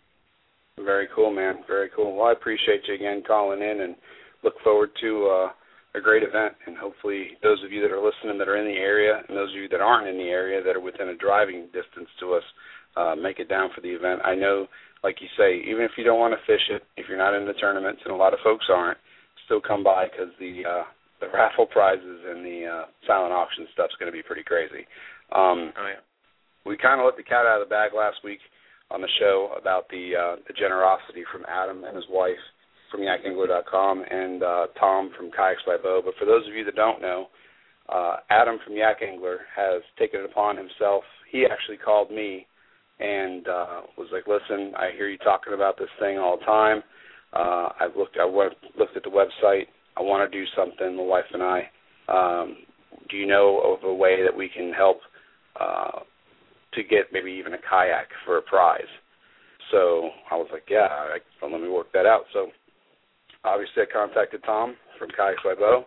Very cool, man. Very cool. Well, I appreciate you again calling in, and look forward to uh, a great event. And hopefully those of you that are listening that are in the area, and those of you that aren't in the area that are within a driving distance to us, uh, make it down for the event. I know, like you say, even if you don't want to fish it, if you're not in the tournaments, and a lot of folks aren't, still come by, because the uh, the raffle prizes and the uh, silent auction stuff's going to be pretty crazy. Um, oh, yeah. We kind of let the cat out of the bag last week on the show about the uh, the generosity from Adam and his wife from yak angler dot com and uh, Tom from Kayaks by Bo. But for those of you that don't know, uh, Adam from Yak Angler has taken it upon himself. He actually called me and uh, was like, "Listen, I hear you talking about this thing all the time. Uh, I've looked, I went, looked at the website. I want to do something, my wife and I. Um, do you know of a way that we can help uh, to get maybe even a kayak for a prize?" So I was like, "Yeah, I, well, let me work that out." So obviously I contacted Tom from Kayaks by Bo,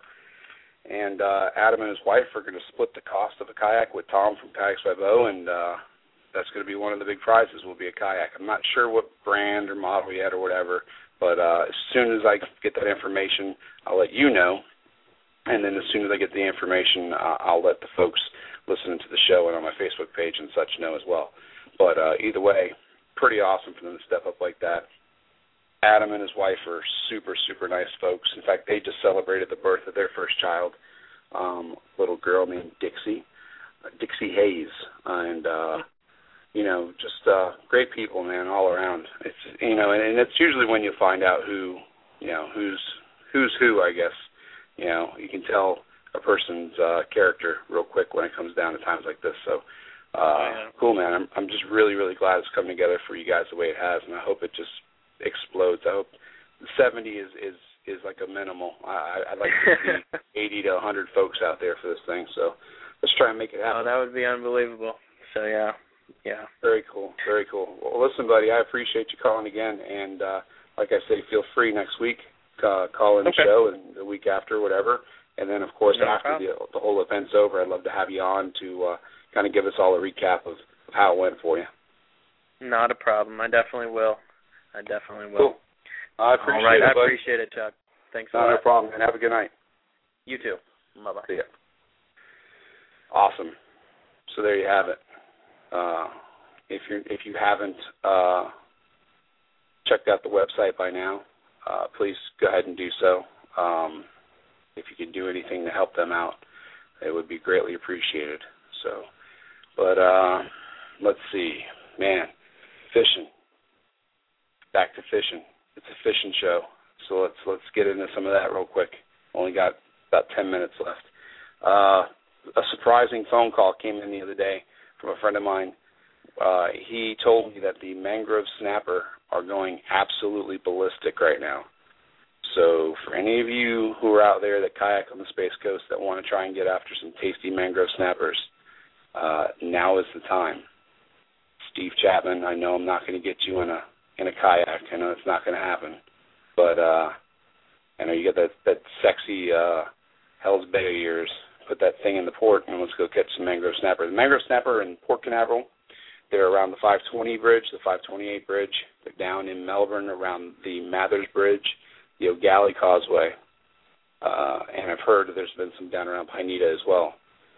and uh, Adam and his wife are going to split the cost of a kayak with Tom from Kayaks by Bo, and uh, that's going to be one of the big prizes, will be a kayak. I'm not sure what brand or model yet or whatever, but uh, as soon as I get that information, I'll let you know, and then as soon as I get the information, uh, I'll let the folks listening to the show and on my Facebook page and such know as well. But uh, either way, pretty awesome for them to step up like that. Adam and his wife are super, super nice folks. In fact, they just celebrated the birth of their first child, um, little girl named Dixie, uh, Dixie Hayes, and uh, you know, just uh, great people, man, all around. It's you know, and, and it's usually when you find out who, you know, who's who's who. I guess, you know, you can tell a person's uh, character real quick when it comes down to times like this. So, uh, oh, yeah. Cool, man. I'm I'm just really, really glad it's come together for you guys the way it has, and I hope it just explodes. I hope seventy is, is, is like a minimal. I, I'd like to see eighty to one hundred folks out there for this thing. So let's try and make it happen. Oh, that would be unbelievable. So, yeah, yeah. Very cool, very cool. Well, listen, buddy, I appreciate you calling again. And uh, like I say, feel free next week. Uh, call in the okay. show and the week after, whatever. And then, of course, no after the, the whole event's over, I'd love to have you on to uh, kind of give us all a recap of, of how it went for you. Not a problem. I definitely will. I definitely will. Cool. I appreciate all right, it, I buddy. appreciate it, Chuck. Thanks a Not lot. No problem, and have a good night. You too. Bye-bye. See ya. Awesome. So there you have it. Uh, if you if you haven't uh, checked out the website by now, uh, please go ahead and do so. Um, if you can do anything to help them out, it would be greatly appreciated. So, but uh, let's see, man, fishing. Back to fishing. It's a fishing show, so let's let's get into some of that real quick. Only got about ten minutes left. Uh, a surprising phone call came in the other day from a friend of mine. Uh, he told me that the mangrove snapper are going absolutely ballistic right now. So for any of you who are out there that kayak on the Space Coast that want to try and get after some tasty mangrove snappers, uh, now is the time. Steve Chapman, I know I'm not going to get you in a in a kayak. I know it's not going to happen. But uh, I know you got that, that sexy uh, Hell's Bay of yours. Put that thing in the port and let's go catch some mangrove snapper. The mangrove snapper in Port Canaveral, they're around the five twenty bridge, the five twenty-eight bridge. They're down in Melbourne around the Mathers Bridge, the O'Galley Causeway. Uh, and I've heard that there's been some down around Pineda as well.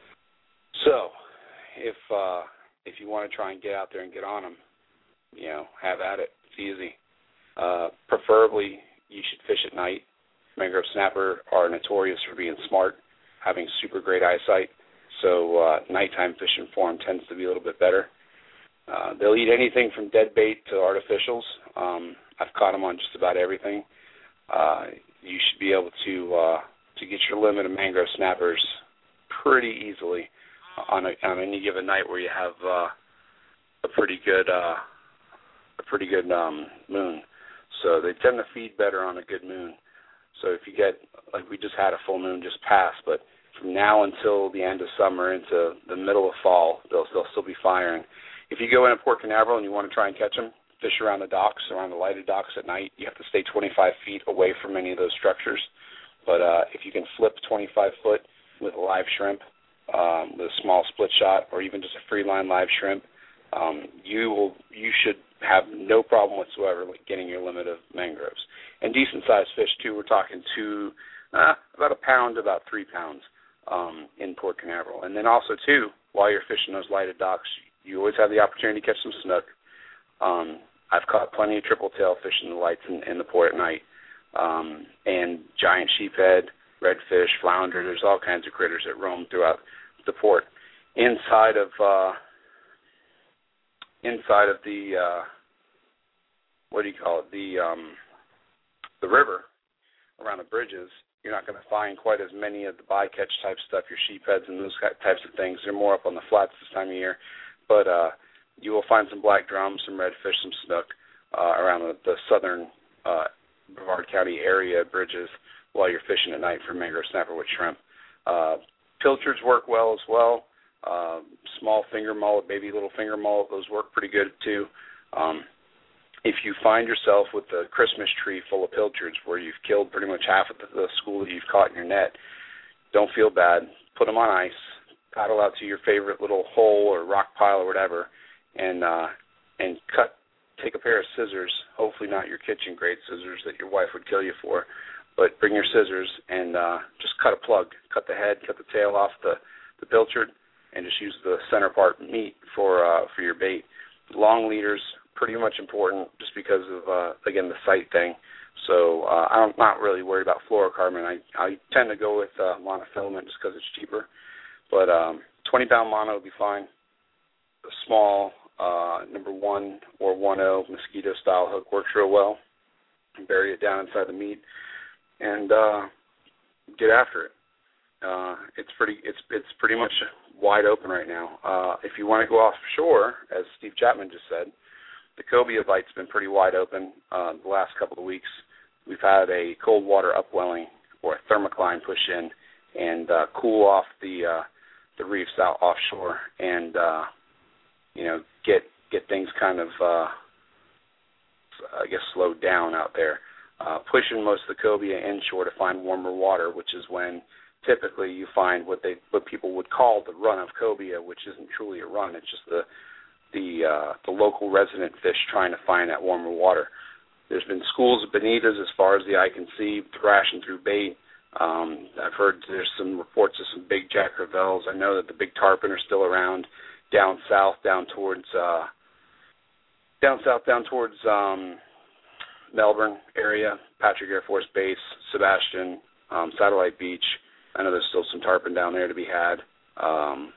So if uh, if you want to try and get out there and get on them, you know, have at it. It's easy. Uh, preferably, you should fish at night. Mangrove snapper are notorious for being smart, having super great eyesight. So uh, nighttime fishing for them tends to be a little bit better. Uh, they'll eat anything from dead bait to artificials. Um, I've caught them on just about everything. Uh, you should be able to uh, to get your limit of mangrove snappers pretty easily on a, on any given night where you have uh, a pretty good uh, a pretty good um, moon. So they tend to feed better on a good moon. So if you get, like we just had a full moon just pass, but from now until the end of summer into the middle of fall, they'll, they'll still be firing. If you go in at Port Canaveral and you want to try and catch them, fish around the docks, around the lighted docks at night. You have to stay twenty-five feet away from any of those structures. But uh, if you can flip twenty-five foot with a live shrimp, um, with a small split shot, or even just a free line live shrimp, um, you will you should have no problem whatsoever with getting your limit of mangroves. And decent sized fish too. We're talking two, uh, about a pound to about three pounds um, in Port Canaveral. And then also too, while you're fishing those lighted docks, you always have the opportunity to catch some snook. Um, I've caught plenty of triple tail fishing the lights in, in the port at night, um, and giant sheephead, redfish, flounder. There's all kinds of critters that roam throughout the port. Inside of uh, inside of the uh, what do you call it? The um, the river around the bridges. You're not going to find quite as many of the bycatch type stuff, your sheepheads and those types of things. They're more up on the flats this time of year, but uh, you will find some black drums, some redfish, some snook uh, around the, the southern uh, Brevard County area bridges while you're fishing at night for mangrove snapper with shrimp. Uh, pilchards work well as well. Uh, small finger mullet, baby little finger mullet, those work pretty good too. Um, if you find yourself with a Christmas tree full of pilchards where you've killed pretty much half of the, the school that you've caught in your net, don't feel bad. Put them on ice. Paddle out to your favorite little hole or rock pile or whatever, and uh, and cut. Take a pair of scissors, hopefully not your kitchen grade scissors that your wife would kill you for, but bring your scissors and uh, just cut a plug. Cut the head, cut the tail off the, the pilchard, and just use the center part meat for uh, for your bait. Long leaders, pretty much important just because of, uh, again, the sight thing. So uh, I'm not really worried about fluorocarbon. I, I tend to go with uh, monofilament just because it's cheaper. But um, twenty pound mono would be fine. A small uh, number one or one oh mosquito-style hook works real well. Bury it down inside the meat and uh, get after it. Uh, it's pretty. It's it's pretty much wide open right now. Uh, if you want to go offshore, as Steve Chapman just said, the cobia bite's been pretty wide open uh, the last couple of weeks. we've had a cold water upwelling or a thermocline push in and uh, cool off the uh, the reefs out offshore, and uh, you know get get things kind of uh, I guess slowed down out there. Uh, pushing most of the cobia inshore to find warmer water, which is when typically you find what they what people would call the run of cobia, which isn't truly a run. It's just the the uh, the local resident fish trying to find that warmer water. There's been schools of bonitas as far as the eye can see, thrashing through bait. Um, I've heard there's some reports of some big Jack Crevalles. I know that the big tarpon are still around down south, down towards uh, down south, down towards um, Melbourne area, Patrick Air Force Base, Sebastian, um, Satellite Beach. I know there's still some tarpon down there to be had. Um,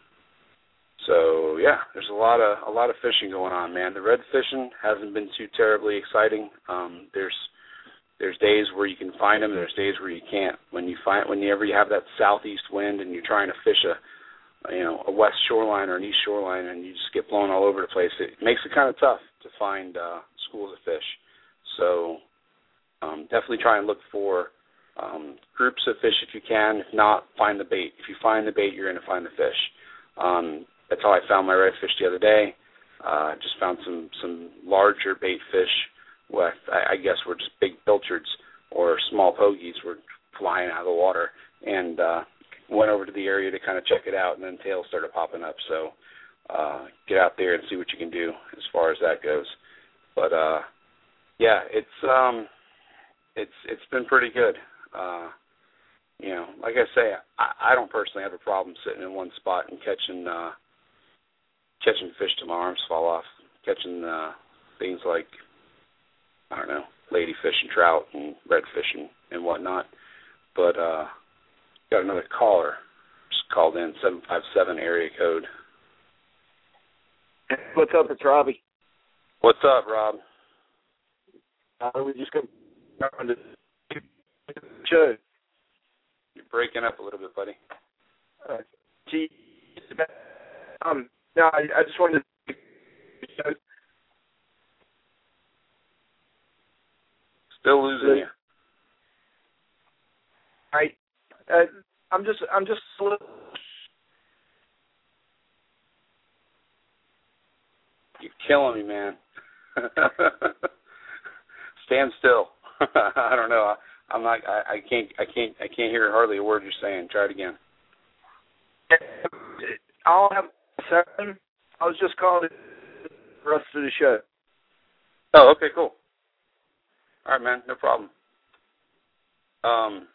so yeah, there's a lot of a lot of fishing going on, man. The red fishing hasn't been too terribly exciting. Um, there's there's days where you can find them. There's days where you can't. When you find whenever you have that southeast wind and you're trying to fish a you know a west shoreline or an east shoreline and you just get blown all over the place, it makes it kind of tough to find uh, schools of fish. So um, definitely try and look for um, groups of fish if you can. If not, find the bait. If you find the bait, you're going to find the fish. Um, that's how I found my redfish the other day. Uh, just found some, some larger bait fish with, I, I guess, were just big pilchards or small pogies were flying out of the water, and uh, went over to the area to kind of check it out, and then tails started popping up. So uh, get out there and see what you can do as far as that goes. But uh, yeah, it's um, it's it's been pretty good. Uh, you know, like I say, I, I don't personally have a problem sitting in one spot and catching uh, catching fish till my arms fall off, catching uh, things like, I don't know, ladyfish and trout and redfish and, and whatnot. But uh, got another caller just called in, seven five seven area code. What's up, it's Robbie. What's up, Rob? Uh, we just come on to the show. You're breaking up a little bit, buddy. Uh, gee, um, no, I, I just wanted to. Still losing you. All right, uh, I'm just, I'm just. A little... You're killing me, man. Stand still. I don't know. I, I'm not. I, I can't. I can't. I can't hear hardly a word you're saying. Try it again. I'll have seven. I was just calling the rest of the show. Oh, okay, cool. All right, man. No problem. Um.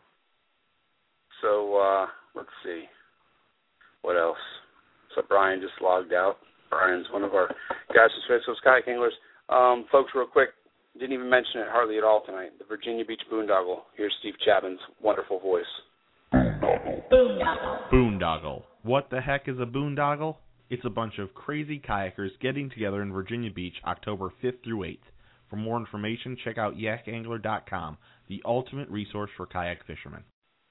So uh, let's see. What else? So Brian just logged out. Brian's one of our guys from Space Coast Kayak Anglers. Um, folks, real quick, didn't even mention it hardly at all tonight. The Virginia Beach Boondoggle. Here's Steve Chapman's wonderful voice. Boondoggle. Boondoggle. What the heck is a boondoggle? It's a bunch of crazy kayakers getting together in Virginia Beach October fifth through eighth. For more information, check out yak angler dot com, the ultimate resource for kayak fishermen.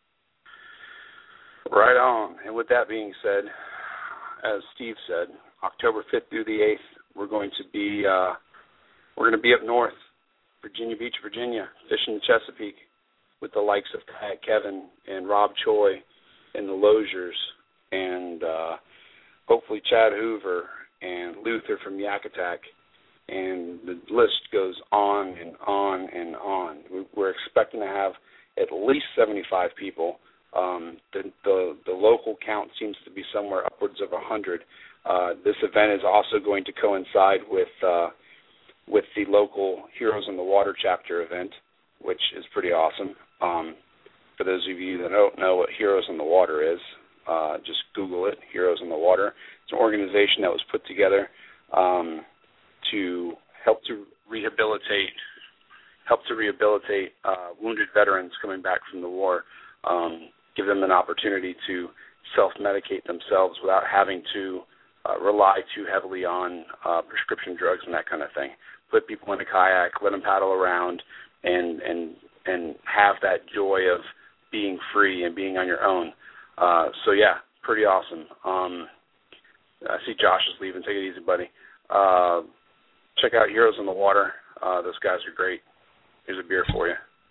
Right on. And with that being said, as Steve said, October fifth through the eighth, we're going to be uh, we're going to be up north, Virginia Beach, Virginia, fishing the Chesapeake with the likes of Kayak Kevin and Rob Choi and the Loziers and uh, hopefully Chad Hoover and Luther from Yak Attack, and the list goes on and on and on. We're expecting to have at least seventy-five people. Um, the, the the local count seems to be somewhere upwards of one hundred. Uh, this event is also going to coincide with uh, with the local Heroes on the Water chapter event, which is pretty awesome. Um, for those of you that don't know what Heroes on the Water is, uh, just Google it, Heroes on the Water. It's an organization that was put together um, to help to rehabilitate help to rehabilitate uh, wounded veterans coming back from the war. Um, give them an opportunity to self-medicate themselves without having to uh, rely too heavily on uh, prescription drugs and that kind of thing. Put people in a kayak, let them paddle around, and and and have that joy of being free and being on your own. Uh, so, yeah, pretty awesome. Um, I see Josh is leaving. Take it easy, buddy. Uh, check out Heroes on the Water. Uh, those guys are great. Here's a beer for you.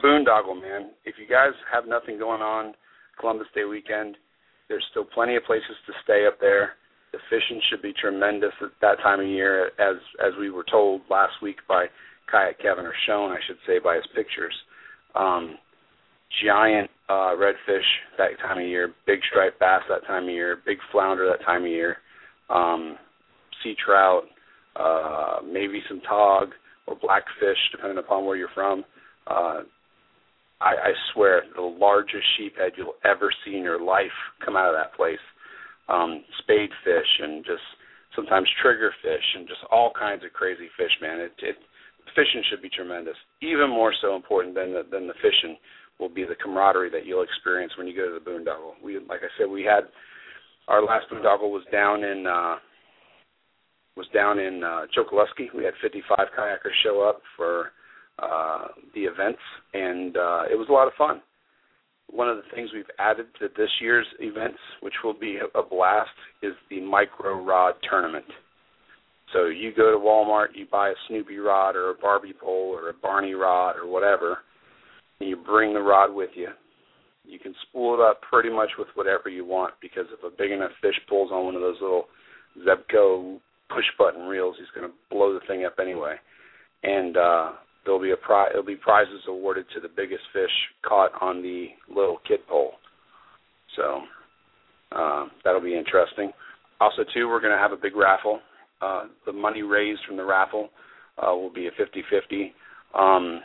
boondoggle, man. If you guys have nothing going on Columbus Day weekend, there's still plenty of places to stay up there. The fishing should be tremendous at that time of year, as as we were told last week by Kayak Kevin, or shown, I should say, by his pictures. Um, giant uh, redfish that time of year, big striped bass that time of year, big flounder that time of year, um, sea trout, uh, maybe some tog or blackfish, depending upon where you're from. Uh, I, I swear, the largest sheephead you'll ever see in your life come out of that place. Um, spadefish and just sometimes triggerfish and just all kinds of crazy fish, man. It, it fishing should be tremendous. Even more so important than the, than the fishing will be the camaraderie that you'll experience when you go to the boondoggle. We, like I said, we had our last boondoggle was down in uh, was down in uh, Chokoloskee. We had fifty-five kayakers show up for uh, the events, and uh, it was a lot of fun. One of the things we've added to this year's events, which will be a blast, is the micro rod tournament. So you go to Walmart, you buy a Snoopy rod or a Barbie pole or a Barney rod or whatever, and you bring the rod with you. You can spool it up pretty much with whatever you want, because if a big enough fish pulls on one of those little Zebco push-button reels, he's going to blow the thing up anyway. And uh, there'll be a pri- there'll be prizes awarded to the biggest fish caught on the little kid pole. So uh, that'll be interesting. Also, too, we're going to have a big raffle. Uh, the money raised from the raffle uh, will be a fifty-fifty. Um,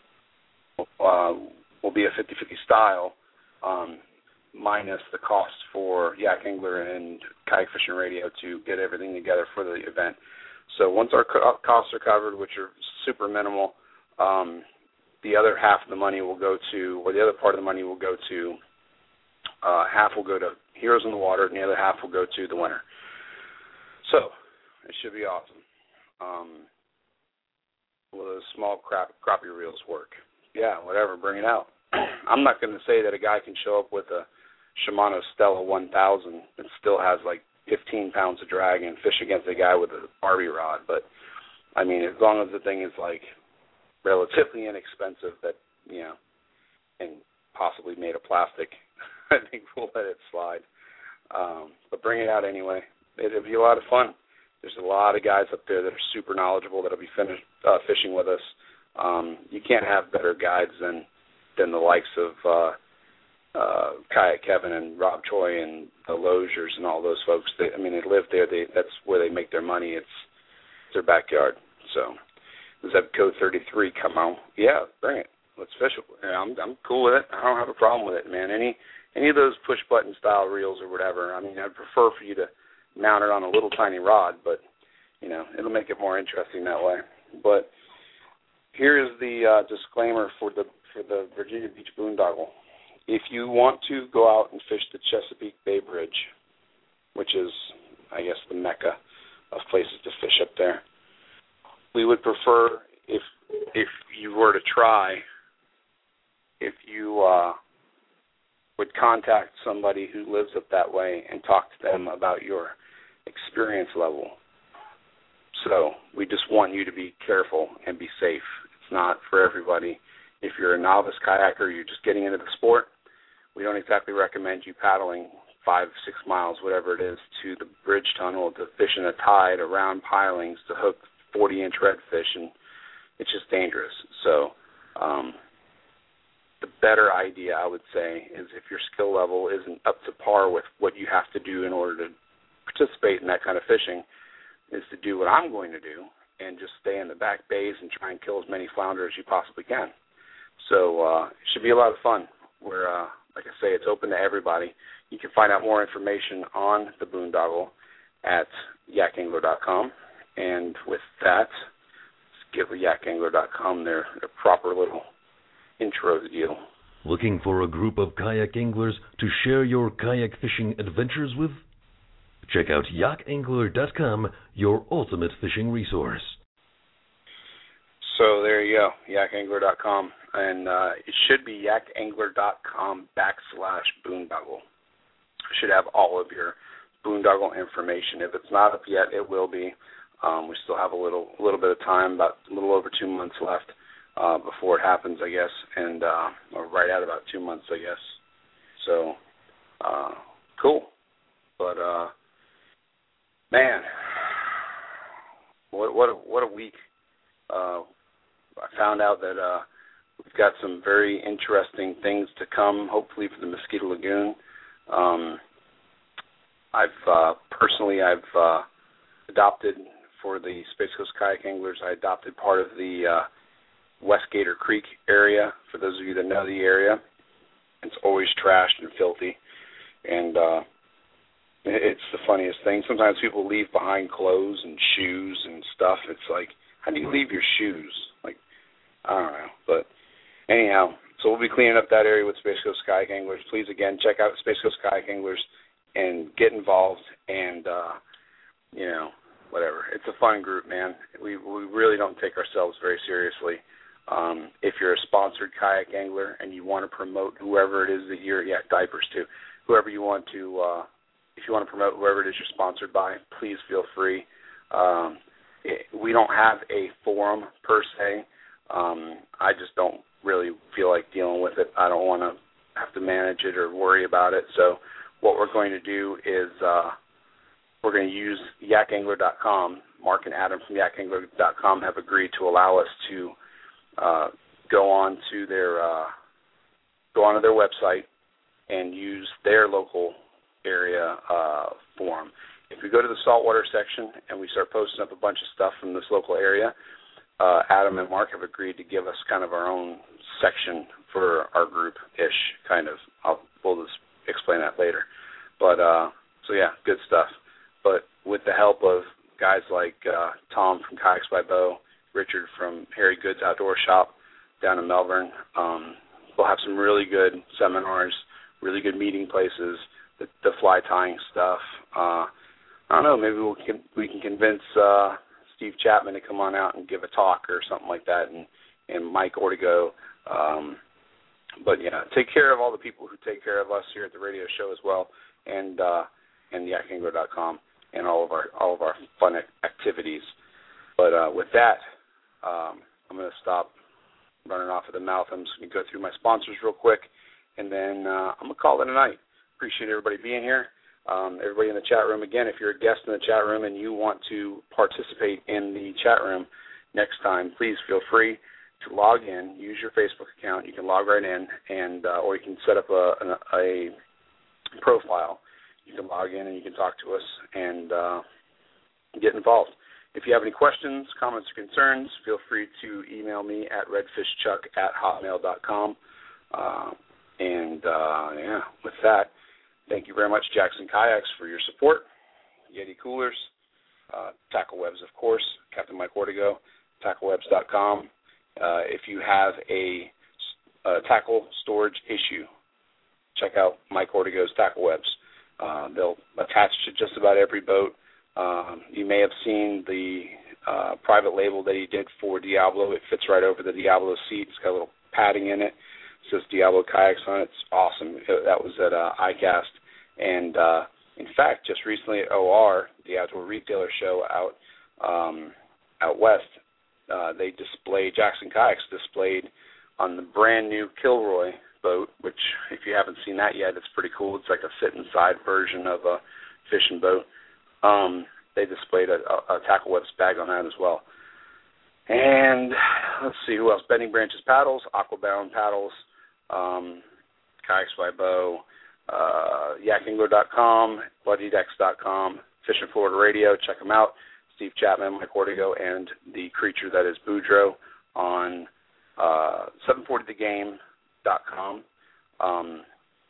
uh, will be a fifty-fifty style, um, minus the cost for Yak Angler and Kayak Fishing Radio to get everything together for the event. So once our co- costs are covered, which are super minimal, um, the other half of the money will go to, or the other part of the money will go to, uh, half will go to Heroes in the Water, and the other half will go to the winner. So it should be awesome. Um, will those small crap, crappie reels work? Yeah, whatever, bring it out. I'm not going to say that a guy can show up with a Shimano Stella one thousand and still has like fifteen pounds of drag and fish against a guy with a Barbie rod, but I mean, as long as the thing is like relatively inexpensive, that, you know, and possibly made of plastic, I think we'll let it slide. Um, but bring it out anyway. It'll be a lot of fun. There's a lot of guys up there that are super knowledgeable that'll be finished, uh, fishing with us. Um, you can't have better guides than than the likes of uh, uh, Kayak Kevin and Rob Choi and the Loziers and all those folks. They, I mean, they live there. They, that's where they make their money. It's their backyard. So, Zebco thirty-three, come on. Yeah, bring it. Let's fish it. Yeah, I'm I'm cool with it. I don't have a problem with it, man. Any any of those push-button style reels or whatever, I mean, I'd prefer for you to mount it on a little tiny rod, but, you know, it'll make it more interesting that way. But here is the uh, disclaimer for the for the Virginia Beach boondoggle. If you want to go out and fish the Chesapeake Bay Bridge, which is, I guess, the mecca of places to fish up there, we would prefer, if if you were to try, if you uh, would contact somebody who lives up that way and talk to them about your experience level. So we just want you to be careful and be safe. It's not for everybody. If you're a novice kayaker, you're just getting into the sport, we don't exactly recommend you paddling five, six miles, whatever it is, to the bridge tunnel to fish in a tide around pilings to hook forty-inch redfish, and it's just dangerous. So um, the better idea, I would say, is if your skill level isn't up to par with what you have to do in order to participate in that kind of fishing, is to do what I'm going to do and just stay in the back bays and try and kill as many flounder as you possibly can. So uh, it should be a lot of fun. We're, uh, like I say, it's open to everybody. You can find out more information on the boondoggle at yak angler dot com. And with that, let's give yak angler dot com their, their proper little intro deal. Looking for a group of kayak anglers to share your kayak fishing adventures with? Check out yak angler dot com, your ultimate fishing resource. So there you go, yak angler dot com. And uh, it should be yak angler dot com backslash boondoggle. Should have all of your boondoggle information. If it's not up yet, it will be. Um, we still have a little a little bit of time, about a little over two months left. uh, before it happens, I guess, and uh, or right at about two months, I guess. So, uh, cool. But uh, man, what what a, what a week! Uh, I found out that uh, we've got some very interesting things to come, hopefully for the Mosquito Lagoon. Um, I've uh, personally, I've uh, adopted for the Space Coast Kayak Anglers. I adopted part of the uh, West Gator Creek area. For those of you that know the area, it's always trashed and filthy, and uh, it's the funniest thing. Sometimes people leave behind clothes and shoes and stuff. It's like, how do you leave your shoes? Like, I don't know. But anyhow, so we'll be cleaning up that area with Space Coast Kayak Anglers. Please, again, check out Space Coast Kayak Anglers and get involved and, uh, you know, whatever. It's a fun group, man. We we really don't take ourselves very seriously. Um, if you're a sponsored kayak angler and you want to promote whoever it is that you're, yeah, diapers too, whoever you want to, uh, if you want to promote whoever it is you're sponsored by, please feel free. Um, it, we don't have a forum per se. Um, I just don't really feel like dealing with it. I don't want to have to manage it or worry about it. So what we're going to do is uh, we're going to use yak angler dot com. Mark and Adam from yak angler dot com have agreed to allow us to uh, go on to their uh, go onto their website and use their local area uh, forum. If we go to the saltwater section and we start posting up a bunch of stuff from this local area, uh, Adam and Mark have agreed to give us kind of our own section for our group-ish, kind of. I'll, we'll just explain that later. But, uh, so yeah, good stuff. But with the help of guys like uh, Tom from Kayaks by Bo, Richard from Harry Goods Outdoor Shop down in Melbourne, um, we'll have some really good seminars, really good meeting places, the, the fly tying stuff. Uh, I don't know, maybe we'll, we can convince uh, Steve Chapman to come on out and give a talk or something like that, and, and Mike Ortego. Um, but, yeah, take care of all the people who take care of us here at the radio show as well, and uh, and yak angler dot com and all of our all of our fun activities. But uh, with that, um, I'm going to stop running off at the mouth. I'm just going to go through my sponsors real quick, and then uh, I'm going to call it a night. Appreciate everybody being here. Um, everybody in the chat room, again, if you're a guest in the chat room and you want to participate in the chat room next time, please feel free to log in, use your Facebook account. You can log right in, and uh, or you can set up a, a, a profile. You can log in and you can talk to us and uh, get involved. If you have any questions, comments, or concerns, feel free to email me at redfishchuck at hotmail dot com. Uh, and, uh, yeah, with that, thank you very much, Jackson Kayaks, for your support, Yeti Coolers, uh, Tackle Webs, of course, Captain Mike Ortego, tackle webs dot com. Uh, if you have a, a tackle storage issue, check out Mike Ortego's Tackle Webs. Uh, they'll attach to just about every boat. Um, you may have seen the uh, private label that he did for Diablo. It fits right over the Diablo seat. It's got a little padding in it. It says Diablo Kayaks on it. It's awesome. It, that was at uh, iCast. And, uh, in fact, just recently at O R, the Outdoor Retailer Show out um, out west, uh, they displayed, Jackson Kayaks displayed on the brand-new Kilroy boat, which, if you haven't seen that yet, it's pretty cool. It's like a sit-inside version of a fishing boat. Um, they displayed a, a, a Tackle Webs bag on that as well. And let's see who else. Bending Branches paddles, Aquabound paddles, um, Kayaks by Bo, uh, yak angler dot com, bloody decks dot com, Fishing Florida Radio. Check them out. Steve Chapman, Mike Ortego, and the creature that is Boudreaux on uh, seven forty the game dot com. Um,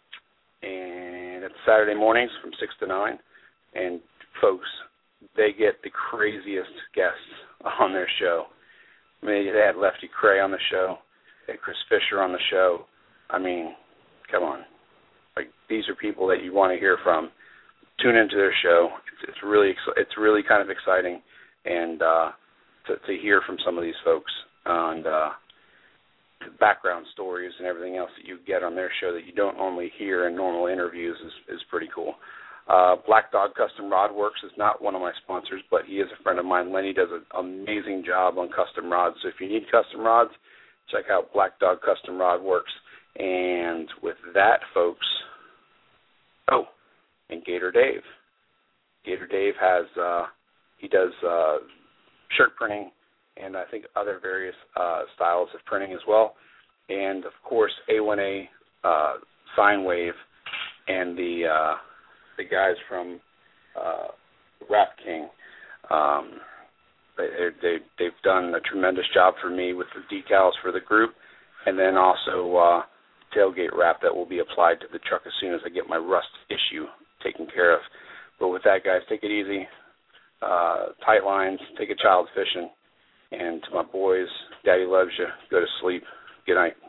and it's Saturday mornings from six to nine. And, folks, they get the craziest guests on their show. I mean, they had Lefty Cray on the show. They had Chris Fisher on the show. I mean, come on. Like, these are people that you want to hear from. Tune into their show. It's, it's really it's really kind of exciting, and uh, to, to hear from some of these folks and uh, the background stories and everything else that you get on their show that you don't normally hear in normal interviews is, is pretty cool. Uh, Black Dog Custom Rod Works is not one of my sponsors, but he is a friend of mine. Lenny does an amazing job on custom rods. So if you need custom rods, check out Black Dog Custom Rod Works. And with that, folks, oh, and Gator Dave. Gator Dave has, uh, he does uh, shirt printing and I think other various uh, styles of printing as well. And, of course, A one A uh, Sine Wave and the uh, the guys from uh, Rap King. Um, they, they, they've done a tremendous job for me with the decals for the group, and then also uh, tailgate wrap that will be applied to the truck as soon as I get my rust issue taken care of. But with that, guys, take it easy. Uh, tight lines, take a child fishing. And to my boys, Daddy loves you. Go to sleep. Good night.